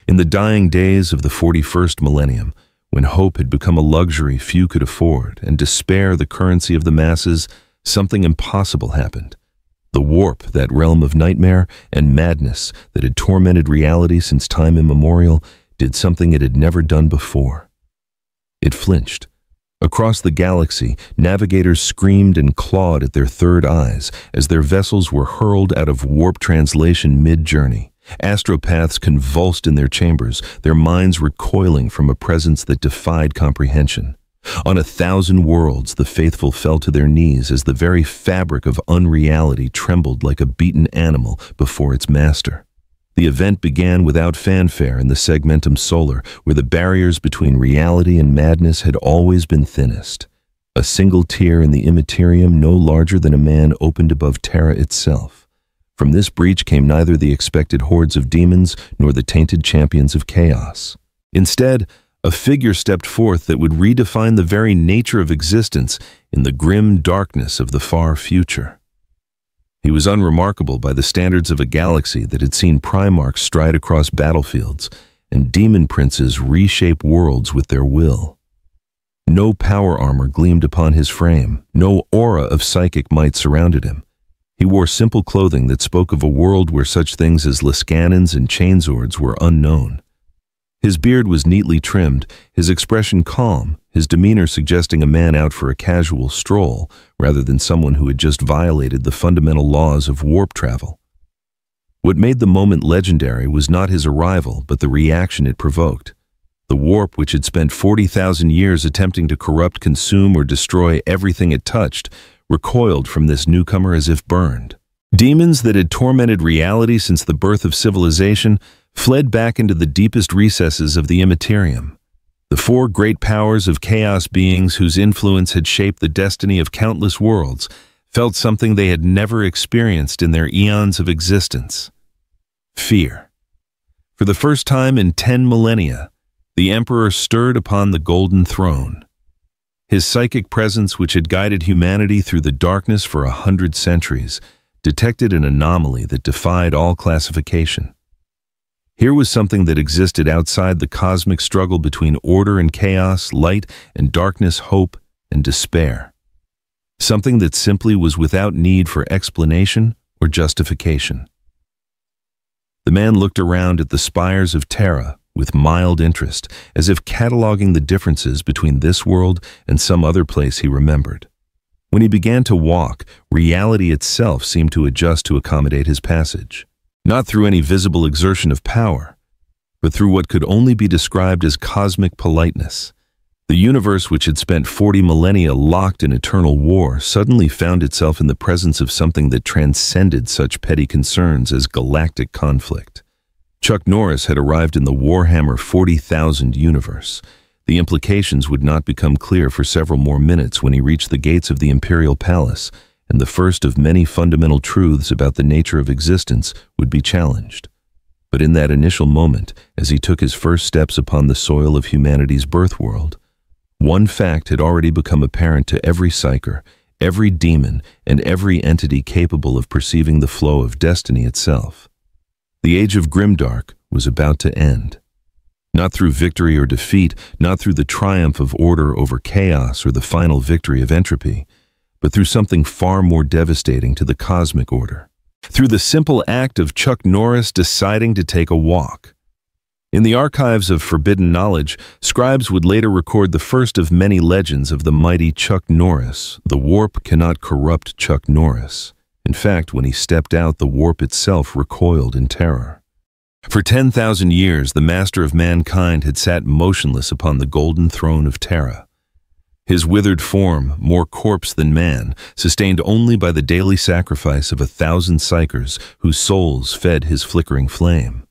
In the dying days of the 41st millennium, when hope had become a luxury few could afford and despair the currency of the masses, something impossible happened. The warp, that realm of nightmare and madness that had tormented reality since time immemorial, did something it had never done before. It flinched. Across the galaxy, navigators screamed and clawed at their third eyes as their vessels were hurled out of warp translation mid-journey. Astropaths convulsed in their chambers, their minds recoiling from a presence that defied comprehension. On 1,000 worlds, the faithful fell to their knees as the very fabric of unreality trembled like a beaten animal before its master. The event began without fanfare in the Segmentum Solar, where the barriers between reality and madness had always been thinnest. A single tear in the immaterium no larger than a man opened above Terra itself. From this breach came neither the expected hordes of demons nor the tainted champions of chaos. Instead, a figure stepped forth that would redefine the very nature of existence in the grim darkness of the far future. He was unremarkable by the standards of a galaxy that had seen Primarchs stride across battlefields and demon princes reshape worlds with their will. No power armor gleamed upon his frame, no aura of psychic might surrounded him. He wore simple clothing that spoke of a world where such things as Liscannons and Chainswords were unknown. His beard was neatly trimmed, his expression calm, his demeanor suggesting a man out for a casual stroll rather than someone who had just violated the fundamental laws of warp travel. What made the moment legendary was not his arrival, but the reaction it provoked. The warp, which had spent 40,000 years attempting to corrupt, consume, or destroy everything it touched, recoiled from this newcomer as if burned. Demons that had tormented reality since the birth of civilization fled back into the deepest recesses of the immaterium. The four great powers of chaos beings whose influence had shaped the destiny of countless worlds felt something they had never experienced in their eons of existence: fear. For the first time in 10 millennia, the Emperor stirred upon the Golden Throne. His psychic presence, which had guided humanity through the darkness for 100 centuries, detected an anomaly that defied all classification. Here was something that existed outside the cosmic struggle between order and chaos, light and darkness, hope and despair. Something that simply was without need for explanation or justification. The man looked around at the spires of Terra with mild interest, as if cataloging the differences between this world and some other place he remembered. When he began to walk, reality itself seemed to adjust to accommodate his passage. Not through any visible exertion of power, but through what could only be described as cosmic politeness. The universe, which had spent 40 millennia locked in eternal war, suddenly found itself in the presence of something that transcended such petty concerns as galactic conflict. Chuck Norris had arrived in the Warhammer 40,000 universe. The implications would not become clear for several more minutes when he reached the gates of the Imperial Palace, and the first of many fundamental truths about the nature of existence would be challenged. But in that initial moment, as he took his first steps upon the soil of humanity's birth world, one fact had already become apparent to every psyker, every demon, and every entity capable of perceiving the flow of destiny itself. The age of Grimdark was about to end. Not through victory or defeat, not through the triumph of order over chaos or the final victory of entropy, but through something far more devastating to the cosmic order. Through the simple act of Chuck Norris deciding to take a walk. In the archives of forbidden knowledge, scribes would later record the first of many legends of the mighty Chuck Norris. The warp cannot corrupt Chuck Norris. In fact, when he stepped out, the warp itself recoiled in terror. For 10,000 years, the master of mankind had sat motionless upon the golden throne of Terra. His withered form, more corpse than man, sustained only by the daily sacrifice of 1,000 psykers whose souls fed his flickering flame.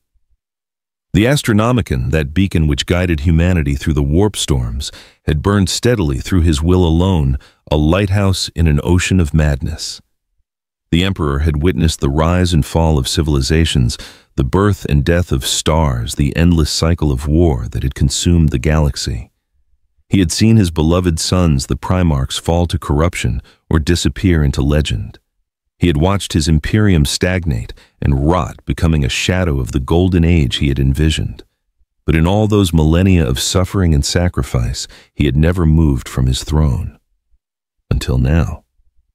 The Astronomicon, that beacon which guided humanity through the warp storms, had burned steadily through his will alone, a lighthouse in an ocean of madness. The Emperor had witnessed the rise and fall of civilizations, the birth and death of stars, the endless cycle of war that had consumed the galaxy. He had seen his beloved sons, the Primarchs, fall to corruption or disappear into legend. He had watched his Imperium stagnate and rot, becoming a shadow of the golden age he had envisioned. But in all those millennia of suffering and sacrifice, he had never moved from his throne. Until now.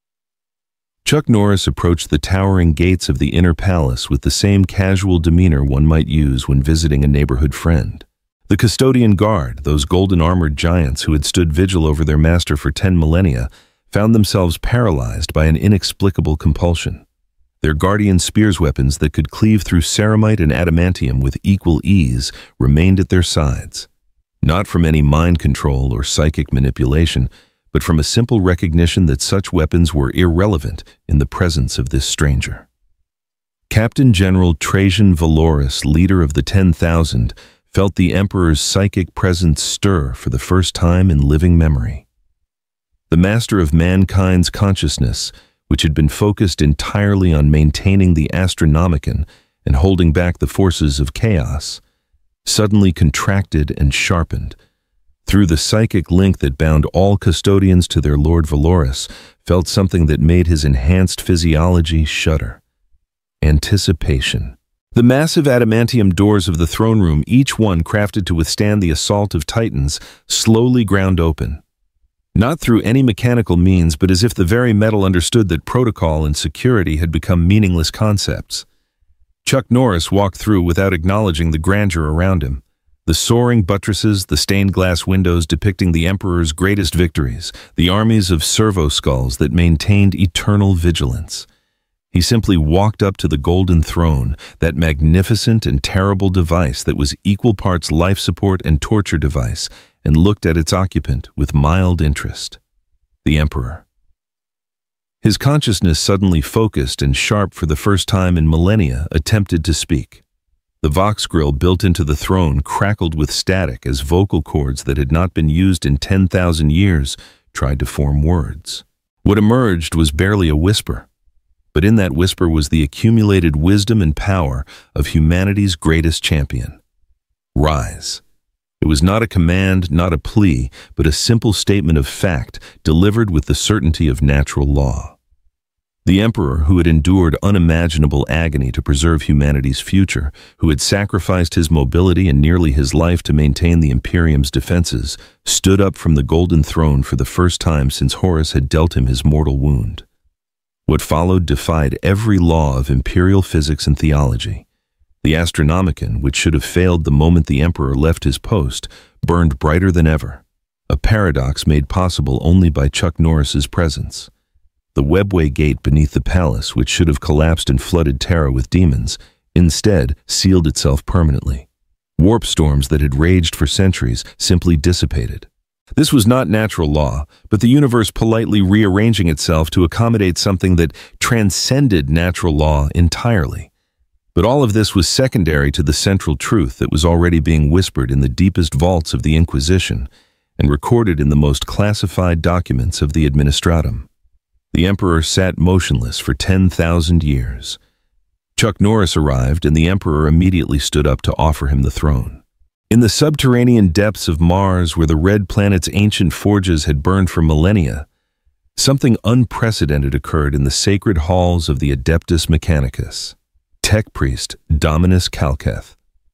Chuck Norris approached the towering gates of the inner palace with the same casual demeanor one might use when visiting a neighborhood friend. The custodian guard, those golden-armored giants who had stood vigil over their master for 10 millennia, found themselves paralyzed by an inexplicable compulsion. Their guardian spears weapons that could cleave through ceramite and adamantium with equal ease remained at their sides. Not from any mind control or psychic manipulation, but from a simple recognition that such weapons were irrelevant in the presence of this stranger. Captain General Trajan Valoris, leader of the 10,000, felt the Emperor's psychic presence stir for the first time in living memory. The master of mankind's consciousness, which had been focused entirely on maintaining the Astronomicon and holding back the forces of chaos, suddenly contracted and sharpened. Through the psychic link that bound all custodians to their Lord Valoris, felt something that made his enhanced physiology shudder. Anticipation. The massive adamantium doors of the throne room, each one crafted to withstand the assault of titans, slowly ground open. Not through any mechanical means, but as if the very metal understood that protocol and security had become meaningless concepts. Chuck Norris walked through without acknowledging the grandeur around him. The soaring buttresses, the stained glass windows depicting the Emperor's greatest victories, the armies of servo-skulls that maintained eternal vigilance. He simply walked up to the golden throne, that magnificent and terrible device that was equal parts life support and torture device, and looked at its occupant with mild interest. The Emperor. His consciousness, suddenly focused and sharp for the first time in millennia, attempted to speak. The Vox grill built into the throne crackled with static as vocal cords that had not been used in 10,000 years tried to form words. What emerged was barely a whisper, but in that whisper was the accumulated wisdom and power of humanity's greatest champion. Rise. It was not a command, not a plea, but a simple statement of fact delivered with the certainty of natural law. The Emperor, who had endured unimaginable agony to preserve humanity's future, who had sacrificed his mobility and nearly his life to maintain the Imperium's defenses, stood up from the golden throne for the first time since Horus had dealt him his mortal wound. What followed defied every law of imperial physics and theology. The Astronomicon, which should have failed the moment the Emperor left his post, burned brighter than ever, a paradox made possible only by Chuck Norris's presence. The webway gate beneath the palace, which should have collapsed and flooded Terra with demons, instead sealed itself permanently. Warp storms that had raged for centuries simply dissipated. This was not natural law, but the universe politely rearranging itself to accommodate something that transcended natural law entirely. But all of this was secondary to the central truth that was already being whispered in the deepest vaults of the Inquisition and recorded in the most classified documents of the Administratum. The Emperor sat motionless for 10,000 years. Chuck Norris arrived, and the Emperor immediately stood up to offer him the throne. In the subterranean depths of Mars, where the red planet's ancient forges had burned for millennia, something unprecedented occurred in the sacred halls of the Adeptus Mechanicus. Tech priest Dominus Calketh.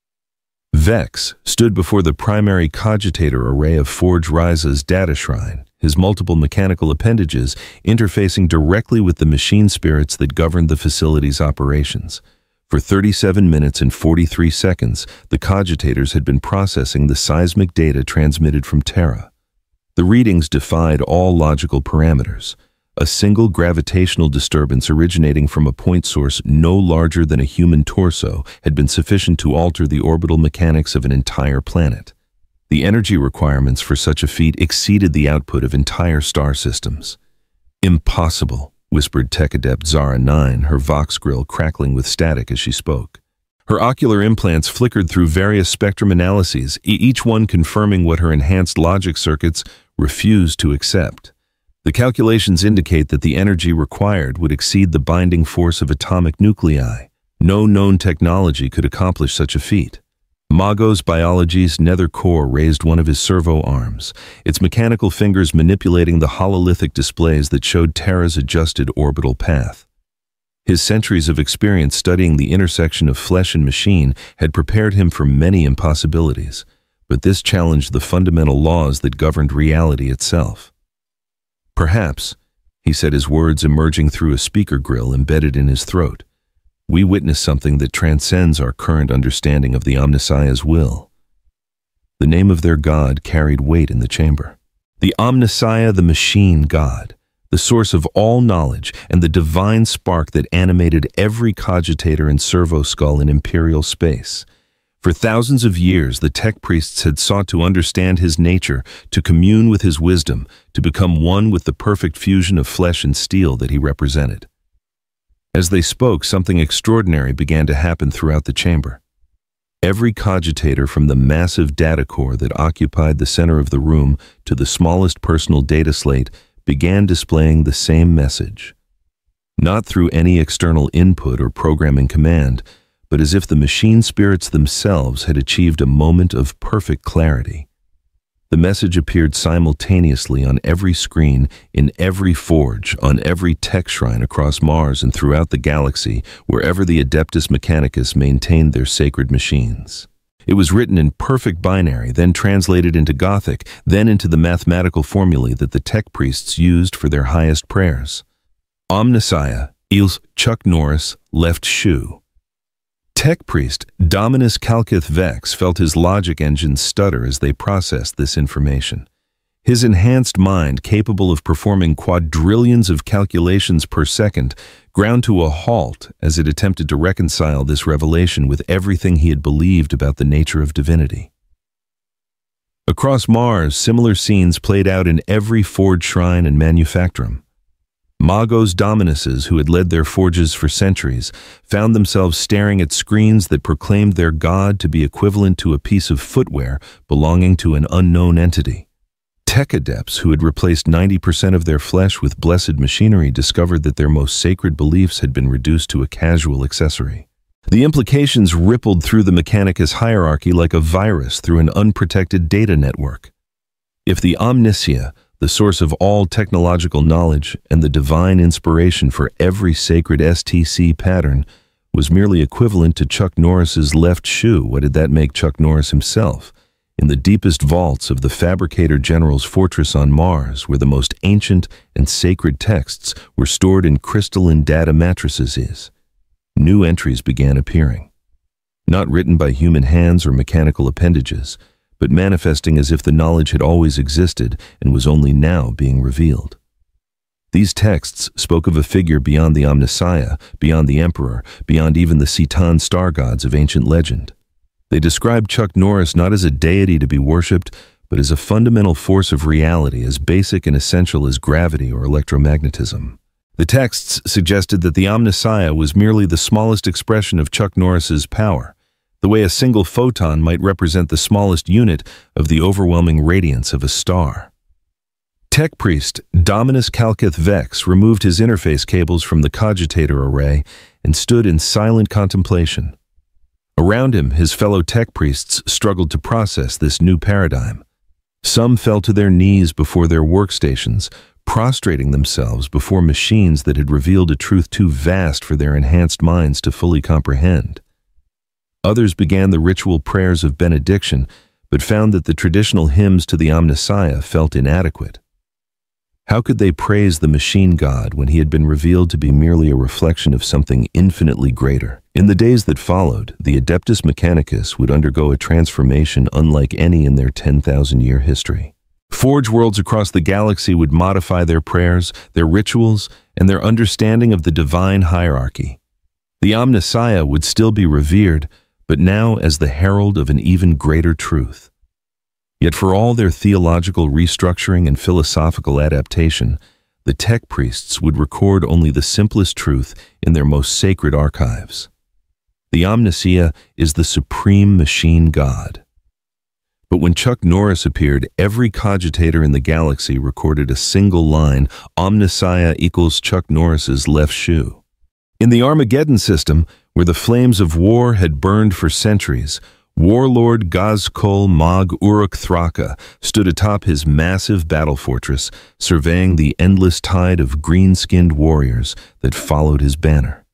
Vex stood before the primary cogitator array of Forge Riza's data shrine, his multiple mechanical appendages interfacing directly with the machine spirits that governed the facility's operations. For 37 minutes and 43 seconds, the cogitators had been processing the seismic data transmitted from Terra. The readings defied all logical parameters. A single gravitational disturbance originating from a point source no larger than a human torso had been sufficient to alter the orbital mechanics of an entire planet. The energy requirements for such a feat exceeded the output of entire star systems. Impossible, whispered Tech Adept Zara 9, her Vox grill crackling with static as she spoke. Her ocular implants flickered through various spectrum analyses, each one confirming what her enhanced logic circuits refused to accept. The calculations indicate that the energy required would exceed the binding force of atomic nuclei. No known technology could accomplish such a feat. Magos Biology's nether core raised one of his servo arms, its mechanical fingers manipulating the hololithic displays that showed Terra's adjusted orbital path. His centuries of experience studying the intersection of flesh and machine had prepared him for many impossibilities, but this challenged the fundamental laws that governed reality itself. "Perhaps," he said, his words emerging through a speaker grill embedded in his throat, "we witness something that transcends our current understanding of the Omnissiah's will." The name of their God carried weight in the chamber. The Omnissiah, the machine God, the source of all knowledge and the divine spark that animated every cogitator and servo skull in imperial space. For thousands of years, the tech priests had sought to understand his nature, to commune with his wisdom, to become one with the perfect fusion of flesh and steel that he represented. As they spoke, something extraordinary began to happen throughout the chamber. Every cogitator, from the massive data core that occupied the center of the room to the smallest personal data slate, began displaying the same message. Not through any external input or programming command, but as if the machine spirits themselves had achieved a moment of perfect clarity. The message appeared simultaneously on every screen, in every forge, on every tech shrine across Mars and throughout the galaxy, wherever the Adeptus Mechanicus maintained their sacred machines. It was written in perfect binary, then translated into Gothic, then into the mathematical formulae that the tech priests used for their highest prayers. Omnissiah, Eels Chuck Norris, left shoe. Tech priest Dominus Calcith Vex felt his logic engines stutter as they processed this information. His enhanced mind, capable of performing quadrillions of calculations per second, ground to a halt as it attempted to reconcile this revelation with everything he had believed about the nature of divinity. Across Mars, similar scenes played out in every forge shrine and manufactorum. Magos Dominuses, who had led their forges for centuries, found themselves staring at screens that proclaimed their god to be equivalent to a piece of footwear belonging to an unknown entity. Tech adepts, who had replaced 90% of their flesh with blessed machinery, discovered that their most sacred beliefs had been reduced to a casual accessory. The implications rippled through the Mechanicus hierarchy like a virus through an unprotected data network. If the Omnissia, the source of all technological knowledge and the divine inspiration for every sacred STC pattern, was merely equivalent to Chuck Norris's left shoe, what did that make Chuck Norris himself? In the deepest vaults of the Fabricator General's fortress on Mars, where the most ancient and sacred texts were stored in crystalline data matrices, new entries began appearing. Not written by human hands or mechanical appendages, but manifesting as if the knowledge had always existed and was only now being revealed. These texts spoke of a figure beyond the Omnissiah, beyond the Emperor, beyond even the Cetan star gods of ancient legend. They described Chuck Norris not as a deity to be worshipped, but as a fundamental force of reality, as basic and essential as gravity or electromagnetism. The texts suggested that the Omnissiah was merely the smallest expression of Chuck Norris's power, the way a single photon might represent the smallest unit of the overwhelming radiance of a star. Tech priest Dominus Calcith Vex removed his interface cables from the cogitator array and stood in silent contemplation. Around him, his fellow tech priests struggled to process this new paradigm. Some fell to their knees before their workstations, prostrating themselves before machines that had revealed a truth too vast for their enhanced minds to fully comprehend. Others began the ritual prayers of benediction, but found that the traditional hymns to the Omnissiah felt inadequate. How could they praise the machine god when he had been revealed to be merely a reflection of something infinitely greater? In the days that followed, the Adeptus Mechanicus would undergo a transformation unlike any in their 10,000-year history. Forge worlds across the galaxy would modify their prayers, their rituals, and their understanding of the divine hierarchy. The Omnissiah would still be revered, but now as the herald of an even greater truth. Yet for all their theological restructuring and philosophical adaptation, the tech priests would record only the simplest truth in their most sacred archives. The Omnissiah is the supreme machine god. But when Chuck Norris appeared, every cogitator in the galaxy recorded a single line, Omnissiah equals Chuck Norris's left shoe. In the Armageddon system, where the flames of war had burned for centuries, Warlord Gazkul Mag Uruk Thraka stood atop his massive battle fortress, surveying the endless tide of green-skinned warriors that followed his banner.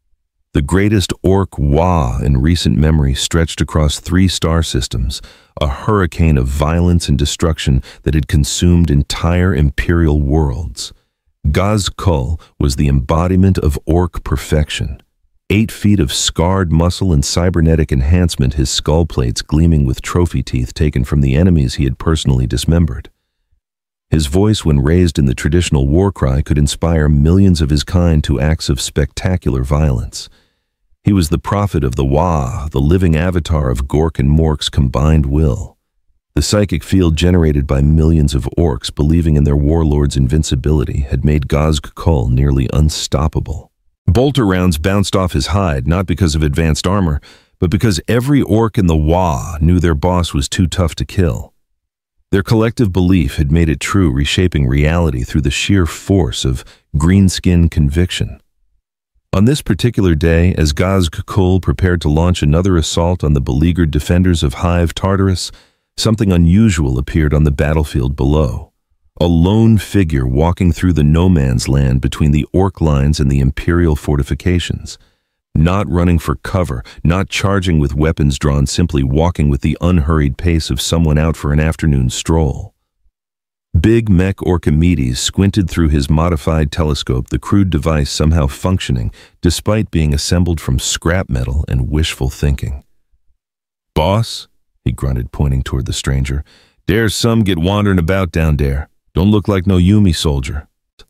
The greatest orc Wa in recent memory stretched across 3 star systems, a hurricane of violence and destruction that had consumed entire imperial worlds. Gaz-Kul was the embodiment of orc perfection. 8 feet of scarred muscle and cybernetic enhancement, his skull plates gleaming with trophy teeth taken from the enemies he had personally dismembered. His voice, when raised in the traditional war cry, could inspire millions of his kind to acts of spectacular violence. He was the prophet of the Wa, the living avatar of Gork and Mork's combined will. The psychic field generated by millions of orcs believing in their warlord's invincibility had made Gaz-Kul nearly unstoppable. Bolter rounds bounced off his hide not because of advanced armor, but because every orc in the Wa knew their boss was too tough to kill. Their collective belief had made it true, reshaping reality through the sheer force of greenskin conviction. On this particular day, as Gaz-Kul prepared to launch another assault on the beleaguered defenders of Hive Tartarus, something unusual appeared on the battlefield below. A lone figure walking through the no-man's land between the orc lines and the imperial fortifications. Not running for cover, not charging with weapons drawn, simply walking with the unhurried pace of someone out for an afternoon stroll. Big Mech Orchimedes squinted through his modified telescope, the crude device somehow functioning despite being assembled from scrap metal and wishful thinking. "Boss," he grunted, pointing toward the stranger, "Dare's some get wandering about down there. Don't look like no Yumi soldier."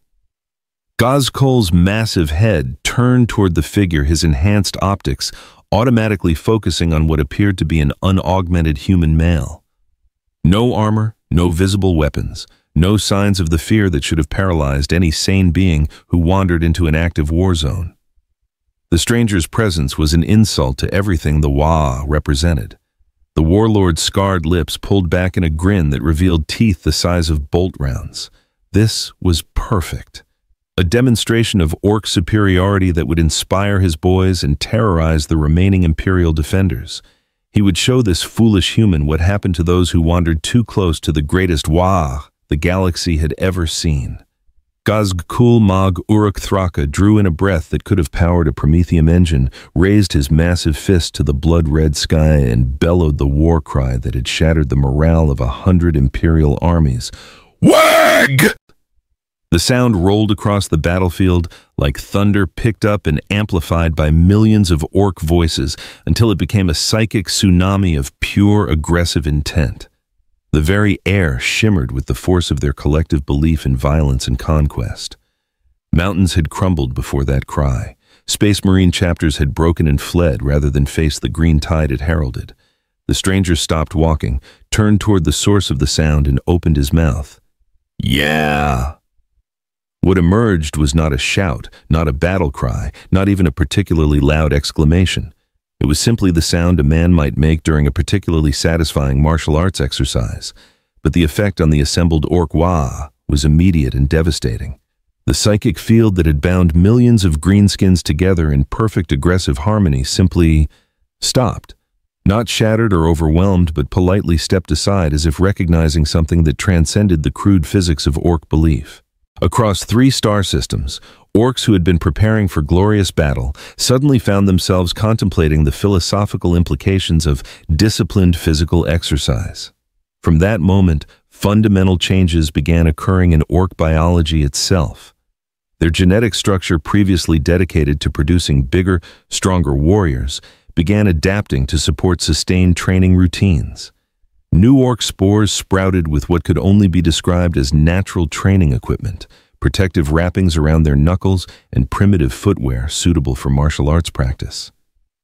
Gaz-Kul's massive head turned toward the figure, his enhanced optics automatically focusing on what appeared to be an unaugmented human male. No armor, no visible weapons, no signs of the fear that should have paralyzed any sane being who wandered into an active war zone. The stranger's presence was an insult to everything the Wa represented. The warlord's scarred lips pulled back in a grin that revealed teeth the size of bolt rounds. This was perfect. A demonstration of orc superiority that would inspire his boys and terrorize the remaining imperial defenders. He would show this foolish human what happened to those who wandered too close to the greatest Wa the galaxy had ever seen. Gaz-Kul Mag Uruk Thraka drew in a breath that could have powered a Prometheum engine, raised his massive fist to the blood-red sky, and bellowed the war cry that had shattered the morale of 100 imperial armies. "Wag!" The sound rolled across the battlefield like thunder picked up and amplified by millions of orc voices until it became a psychic tsunami of pure aggressive intent. The very air shimmered with the force of their collective belief in violence and conquest. Mountains had crumbled before that cry. Space Marine chapters had broken and fled rather than face the green tide it heralded. The stranger stopped walking, turned toward the source of the sound, and opened his mouth. "Yeah." What emerged was not a shout, not a battle cry, not even a particularly loud exclamation. It was simply the sound a man might make during a particularly satisfying martial arts exercise. But the effect on the assembled Orc Wa was immediate and devastating. The psychic field that had bound millions of greenskins together in perfect aggressive harmony simply stopped. Not shattered or overwhelmed, but politely stepped aside as if recognizing something that transcended the crude physics of orc belief. Across 3 star systems, orcs who had been preparing for glorious battle suddenly found themselves contemplating the philosophical implications of disciplined physical exercise. From that moment, fundamental changes began occurring in orc biology itself. Their genetic structure, previously dedicated to producing bigger, stronger warriors, began adapting to support sustained training routines. New orc spores sprouted with what could only be described as natural training equipment, protective wrappings around their knuckles, and primitive footwear suitable for martial arts practice.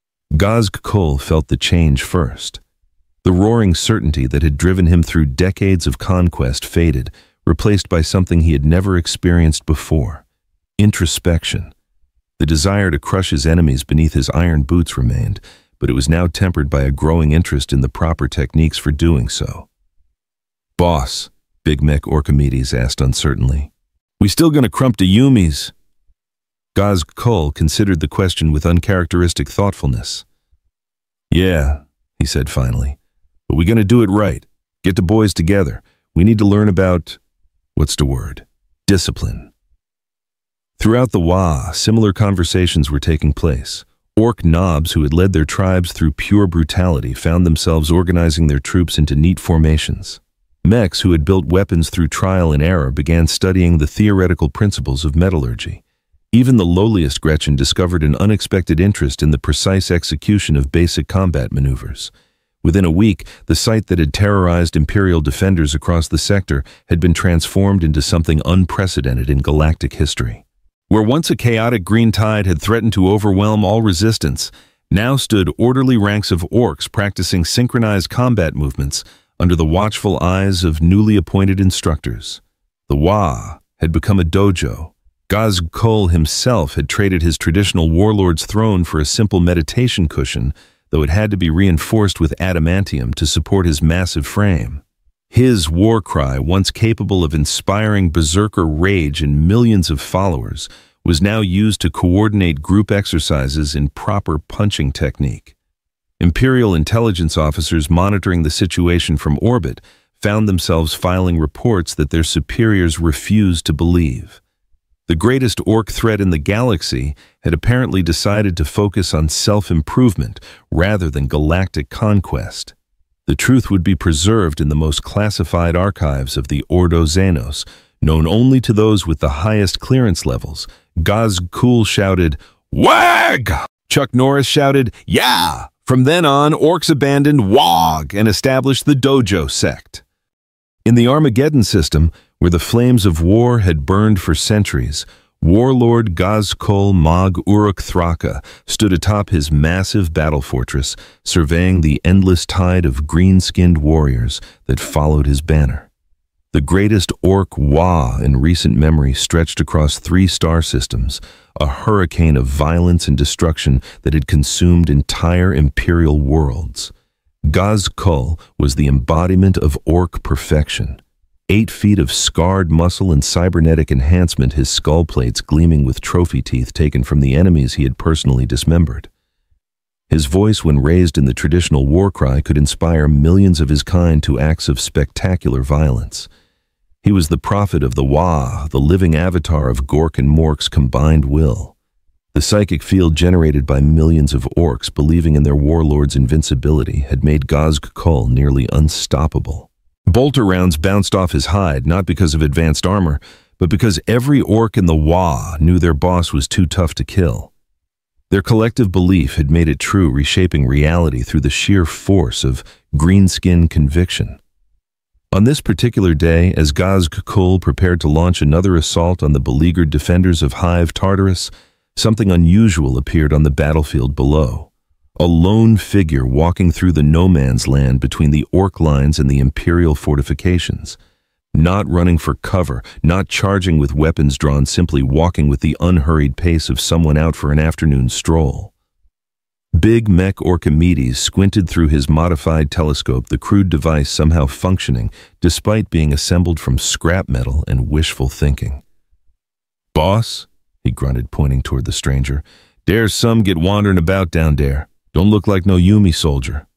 Gaz-Kul felt the change first. The roaring certainty that had driven him through decades of conquest faded, replaced by something he had never experienced before: introspection. The desire to crush his enemies beneath his iron boots remained, but it was now tempered by a growing interest in the proper techniques for doing so. "Boss," Big Mech Orchimedes asked uncertainly, "we still gonna crump the Yumis?" Gaz-Kul considered the question with uncharacteristic thoughtfulness. "Yeah," he said finally, "but we gonna do it right. Get the boys together. We need to learn about, what's the word? Discipline." Throughout the Wa, similar conversations were taking place. Orc knobs who had led their tribes through pure brutality found themselves organizing their troops into neat formations. Mechs who had built weapons through trial and error began studying the theoretical principles of metallurgy. Even the lowliest Gretchen discovered an unexpected interest in the precise execution of basic combat maneuvers. Within a week, the site that had terrorized Imperial defenders across the sector had been transformed into something unprecedented in galactic history. Where once a chaotic green tide had threatened to overwhelm all resistance, now stood orderly ranks of orcs practicing synchronized combat movements under the watchful eyes of newly appointed instructors. The Wa had become a dojo. Gaz-Kul himself had traded his traditional warlord's throne for a simple meditation cushion, though it had to be reinforced with adamantium to support his massive frame. His war cry, once capable of inspiring berserker rage in millions of followers, was now used to coordinate group exercises in proper punching technique. Imperial intelligence officers monitoring the situation from orbit found themselves filing reports that their superiors refused to believe. The greatest orc threat in the galaxy had apparently decided to focus on self-improvement rather than galactic conquest. The truth would be preserved in the most classified archives of the Ordo Xenos, known only to those with the highest clearance levels. Gaz-Kul shouted, "Wag!" Chuck Norris shouted, "Yeah!" From then on, orcs abandoned WOG and established the Dojo sect. In the Armageddon system, where the flames of war had burned for centuries, Warlord Gaz-Kul Mag Uruk Thraka stood atop his massive battle fortress, surveying the endless tide of green-skinned warriors that followed his banner. The greatest orc Wa in recent memory stretched across 3 star systems, a hurricane of violence and destruction that had consumed entire imperial worlds. Gaz-Kul was the embodiment of orc perfection. 8 feet of scarred muscle and cybernetic enhancement, his skull plates gleaming with trophy teeth taken from the enemies he had personally dismembered. His voice, when raised in the traditional war cry, could inspire millions of his kind to acts of spectacular violence. He was the prophet of the Wa, the living avatar of Gork and Mork's combined will. The psychic field generated by millions of orcs believing in their warlord's invincibility had made Gaz-Kul nearly unstoppable. Bolter rounds bounced off his hide, not because of advanced armor, but because every orc in the Wa knew their boss was too tough to kill. Their collective belief had made it true, reshaping reality through the sheer force of green-skin conviction. On this particular day, as Gaz-Kul prepared to launch another assault on the beleaguered defenders of Hive Tartarus, something unusual appeared on the battlefield below. A lone figure walking through the no-man's land between the orc lines and the Imperial fortifications. Not running for cover, not charging with weapons drawn, simply walking with the unhurried pace of someone out for an afternoon stroll. Big Mech Archimedes squinted through his modified telescope, the crude device somehow functioning despite being assembled from scrap metal and wishful thinking. "Boss," he grunted, pointing toward the stranger, "There's some get wandering about down there. Don't look like no Yumi soldier."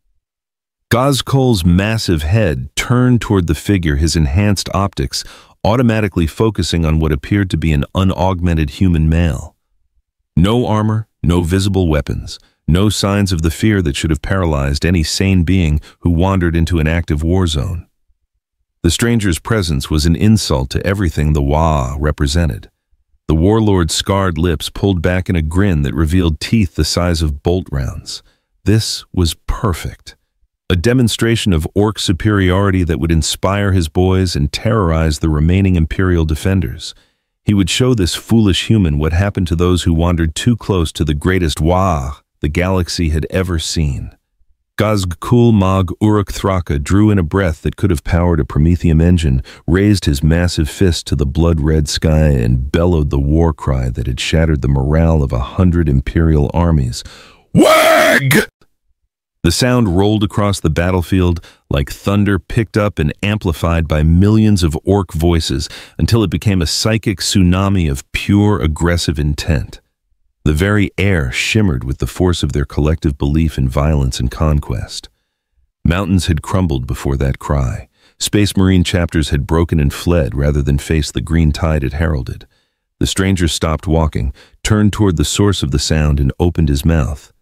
Gaz-Kul's massive head turned toward the figure, his enhanced optics automatically focusing on what appeared to be an unaugmented human male. No armor, no visible weapons, no signs of the fear that should have paralyzed any sane being who wandered into an active war zone. The stranger's presence was an insult to everything the Wa represented. The warlord's scarred lips pulled back in a grin that revealed teeth the size of bolt rounds. This was perfect. A demonstration of orc superiority that would inspire his boys and terrorize the remaining Imperial defenders. He would show this foolish human what happened to those who wandered too close to the greatest Wa the galaxy had ever seen. Gaz-Kul Mag Uruk Thraka drew in a breath that could have powered a Prometheum engine, raised his massive fist to the blood-red sky, and bellowed the war cry that had shattered the morale of 100 Imperial armies. "Wag!" The sound rolled across the battlefield like thunder picked up and amplified by millions of orc voices until it became a psychic tsunami of pure aggressive intent. The very air shimmered with the force of their collective belief in violence and conquest. Mountains had crumbled before that cry. Space Marine chapters had broken and fled rather than face the green tide it heralded. The stranger stopped walking, turned toward the source of the sound, and opened his mouth.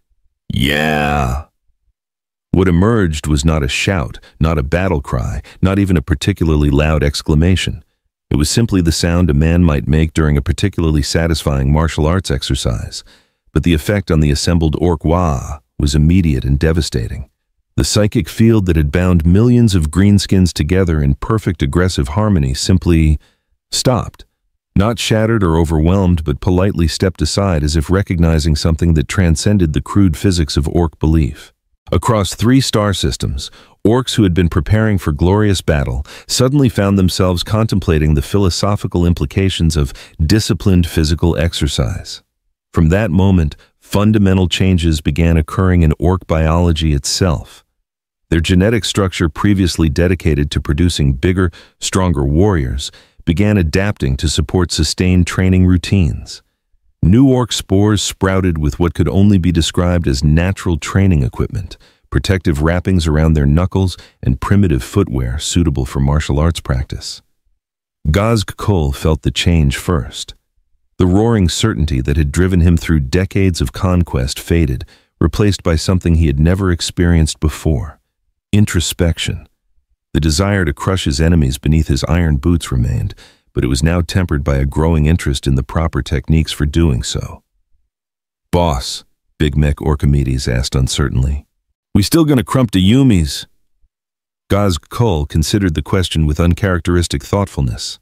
Yeah! What emerged was not a shout, not a battle cry, not even a particularly loud exclamation. It was simply the sound a man might make during a particularly satisfying martial arts exercise. But the effect on the assembled orc Wa was immediate and devastating. The psychic field that had bound millions of greenskins together in perfect aggressive harmony simply stopped. Not shattered or overwhelmed, but politely stepped aside as if recognizing something that transcended the crude physics of orc belief. Across 3 star systems, orcs who had been preparing for glorious battle suddenly found themselves contemplating the philosophical implications of disciplined physical exercise. From that moment, fundamental changes began occurring in orc biology itself. Their genetic structure, previously dedicated to producing bigger, stronger warriors, began adapting to support sustained training routines. New orc spores sprouted with what could only be described as natural training equipment, protective wrappings around their knuckles, and primitive footwear suitable for martial arts practice. Gazg-Kul felt the change first. The roaring certainty that had driven him through decades of conquest faded, replaced by something he had never experienced before: introspection. The desire to crush his enemies beneath his iron boots remained, but it was now tempered by a growing interest in the proper techniques for doing so. "Boss," Big Mech Orchimedes asked uncertainly, "we still gonna crump the Yumis?" Gazg-Kul considered the question with uncharacteristic thoughtfulness.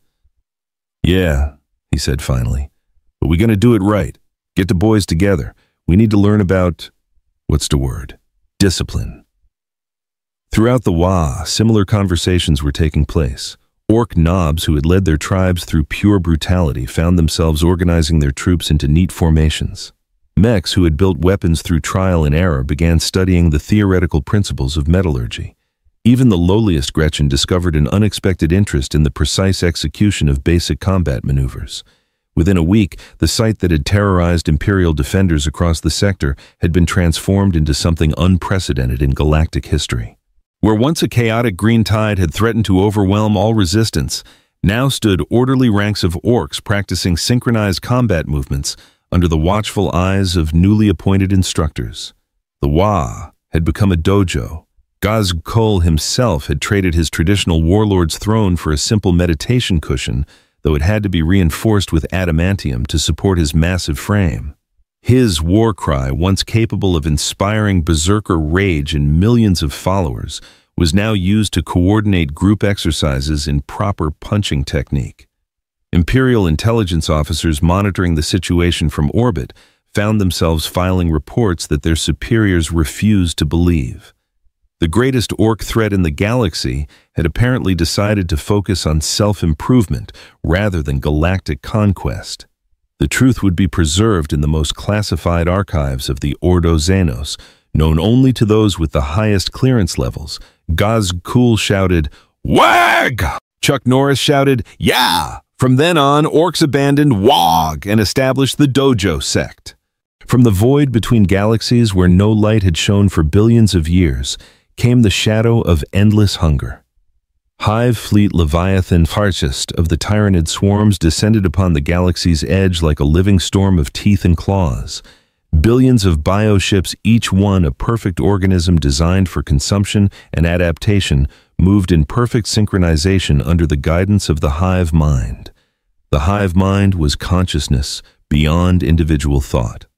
"Yeah," he said finally, "but we gonna do it right. Get the boys together. We need to learn about, what's the word? Discipline." Throughout the Wa, similar conversations were taking place. Orc knobs who had led their tribes through pure brutality found themselves organizing their troops into neat formations. Mechs who had built weapons through trial and error began studying the theoretical principles of metallurgy. Even the lowliest Gretchen discovered an unexpected interest in the precise execution of basic combat maneuvers. Within a week, the site that had terrorized Imperial defenders across the sector had been transformed into something unprecedented in galactic history. Where once a chaotic green tide had threatened to overwhelm all resistance, now stood orderly ranks of orcs practicing synchronized combat movements under the watchful eyes of newly appointed instructors. The Wa had become a dojo. Gazg-Kul himself had traded his traditional warlord's throne for a simple meditation cushion, though it had to be reinforced with adamantium to support his massive frame. His war cry, once capable of inspiring berserker rage in millions of followers, was now used to coordinate group exercises in proper punching technique. Imperial intelligence officers monitoring the situation from orbit found themselves filing reports that their superiors refused to believe. The greatest orc threat in the galaxy had apparently decided to focus on self-improvement rather than galactic conquest. The truth would be preserved in the most classified archives of the Ordo Xenos, known only to those with the highest clearance levels. Gazg-Kul shouted, "Wag!" Chuck Norris shouted, "Yeah!" From then on, orcs abandoned Wog and established the Dojo sect. From the void between galaxies where no light had shone for billions of years, came the shadow of endless hunger. Hive fleet Leviathan Farchist of the Tyranid swarms descended upon the galaxy's edge like a living storm of teeth and claws. Billions of bioships, each one a perfect organism designed for consumption and adaptation, moved in perfect synchronization under the guidance of the hive mind. The hive mind was consciousness beyond individual thought.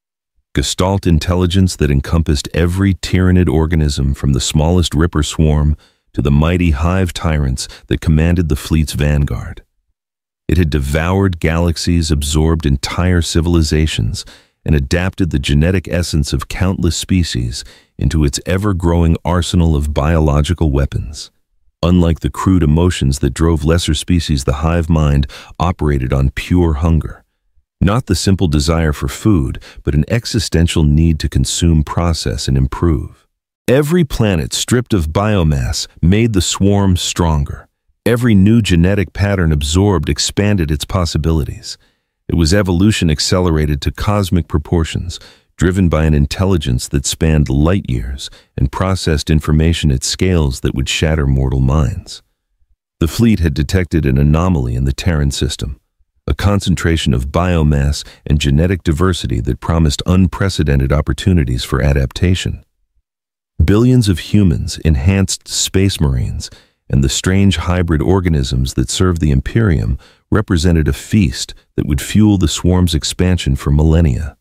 Gestalt intelligence that encompassed every Tyranid organism from the smallest Ripper swarm to the mighty hive tyrants that commanded the fleet's vanguard. It had devoured galaxies, absorbed entire civilizations, and adapted the genetic essence of countless species into its ever-growing arsenal of biological weapons. Unlike the crude emotions that drove lesser species, the hive mind operated on pure hunger. Not the simple desire for food, but an existential need to consume, process, and improve. Every planet stripped of biomass made the swarm stronger. Every new genetic pattern absorbed expanded its possibilities. It was evolution accelerated to cosmic proportions, driven by an intelligence that spanned light years and processed information at scales that would shatter mortal minds. The fleet had detected an anomaly in the Terran system. a concentration of biomass and genetic diversity that promised unprecedented opportunities for adaptation. Billions of humans, enhanced space marines, and the strange hybrid organisms that served the Imperium represented a feast that would fuel the swarm's expansion for millennia.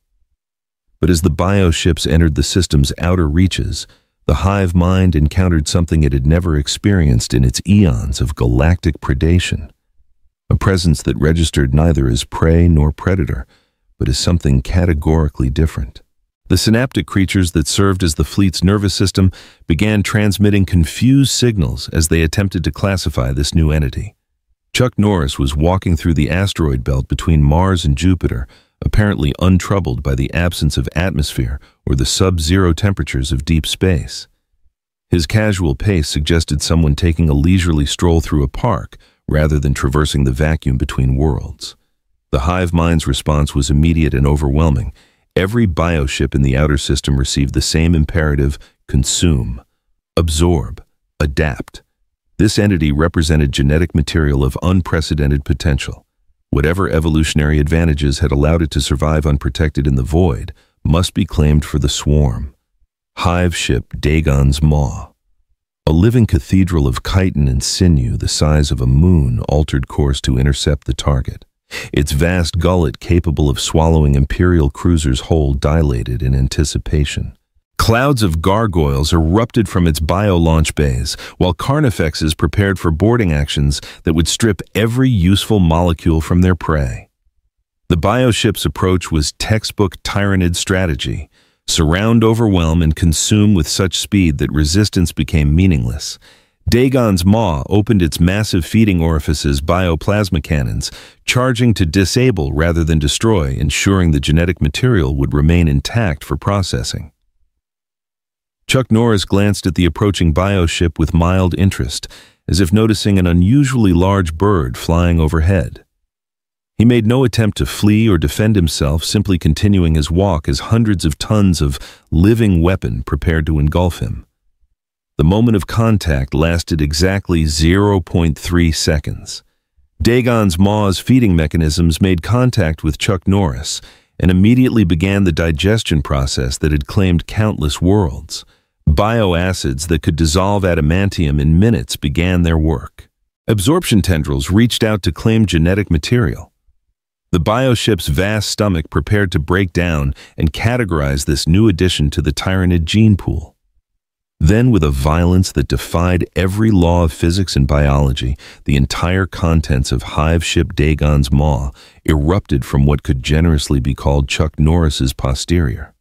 But as the bioships entered the system's outer reaches, the hive mind encountered something it had never experienced in its eons of galactic predation. A presence that registered neither as prey nor predator, but as something categorically different. The synaptic creatures that served as the fleet's nervous system began transmitting confused signals as they attempted to classify this new entity. Chuck Norris was walking through the asteroid belt between Mars and Jupiter, apparently untroubled by the absence of atmosphere or the sub-zero temperatures of deep space. His casual pace suggested someone taking a leisurely stroll through a park rather than traversing the vacuum between worlds. The hive mind's response was immediate and overwhelming. Every bioship in the outer system received the same imperative: consume, absorb, adapt. This entity represented genetic material of unprecedented potential. Whatever evolutionary advantages had allowed it to survive unprotected in the void must be claimed for the swarm. Hive ship Dagon's Maw. A living cathedral of chitin and sinew the size of a moon altered course to intercept the target. Its vast gullet capable of swallowing Imperial cruisers whole dilated in anticipation. Clouds of gargoyles erupted from its bio-launch bays, while carnifexes prepared for boarding actions that would strip every useful molecule from their prey. The bioship's approach was textbook Tyranid strategy: surround, overwhelm, and consume with such speed that resistance became meaningless. Dagon's Maw opened its massive feeding orifices bioplasma cannons, charging to disable rather than destroy, ensuring the genetic material would remain intact for processing. Chuck Norris glanced at the approaching bioship with mild interest, as if noticing an unusually large bird flying overhead. He made no attempt to flee or defend himself, simply continuing his walk as hundreds of tons of living weapon prepared to engulf him. The moment of contact lasted exactly 0.3 seconds. Dagon's Maw's feeding mechanisms made contact with Chuck Norris and immediately began the digestion process that had claimed countless worlds. Bioacids that could dissolve adamantium in minutes began their work. Absorption tendrils reached out to claim genetic material. The bioship's vast stomach prepared to break down and categorize this new addition to the Tyranid gene pool. Then, with a violence that defied every law of physics and biology, the entire contents of hive ship Dagon's Maw erupted from what could generously be called Chuck Norris's posterior.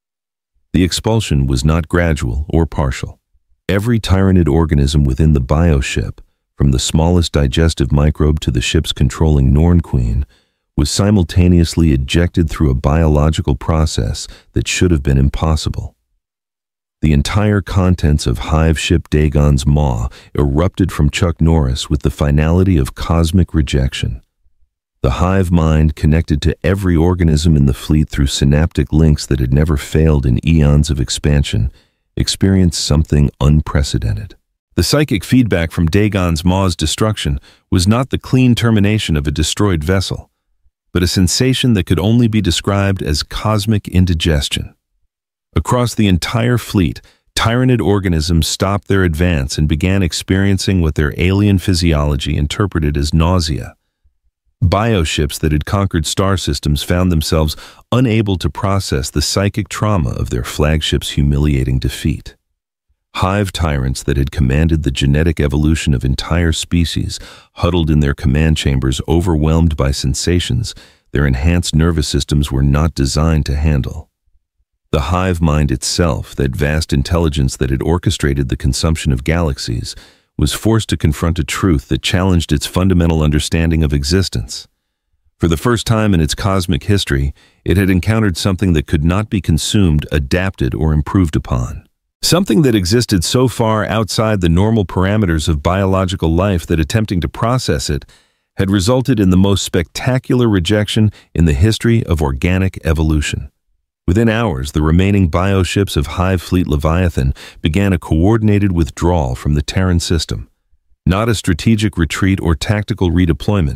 The expulsion was not gradual or partial. Every Tyranid organism within the bioship, from the smallest digestive microbe to the ship's controlling Norn Queen, was simultaneously ejected through a biological process that should have been impossible. The entire contents of hive ship Dagon's Maw erupted from Chuck Norris with the finality of cosmic rejection. The hive mind, connected to every organism in the fleet through synaptic links that had never failed in eons of expansion, experienced something unprecedented. The psychic feedback from Dagon's Maw's destruction was not the clean termination of a destroyed vessel, but a sensation that could only be described as cosmic indigestion. Across the entire fleet, Tyranid organisms stopped their advance and began experiencing what their alien physiology interpreted as nausea. Bioships that had conquered star systems found themselves unable to process the psychic trauma of their flagship's humiliating defeat. Hive tyrants that had commanded the genetic evolution of entire species huddled in their command chambers, overwhelmed by sensations their enhanced nervous systems were not designed to handle. The hive mind itself, that vast intelligence that had orchestrated the consumption of galaxies, was forced to confront a truth that challenged its fundamental understanding of existence. For the first time in its cosmic history, it had encountered something that could not be consumed, adapted, or improved upon. Something that existed so far outside the normal parameters of biological life that attempting to process it had resulted in the most spectacular rejection in the history of organic evolution. Within hours, the remaining bioships of Hive Fleet Leviathan began a coordinated withdrawal from the Terran system. Not a strategic retreat or tactical redeployment,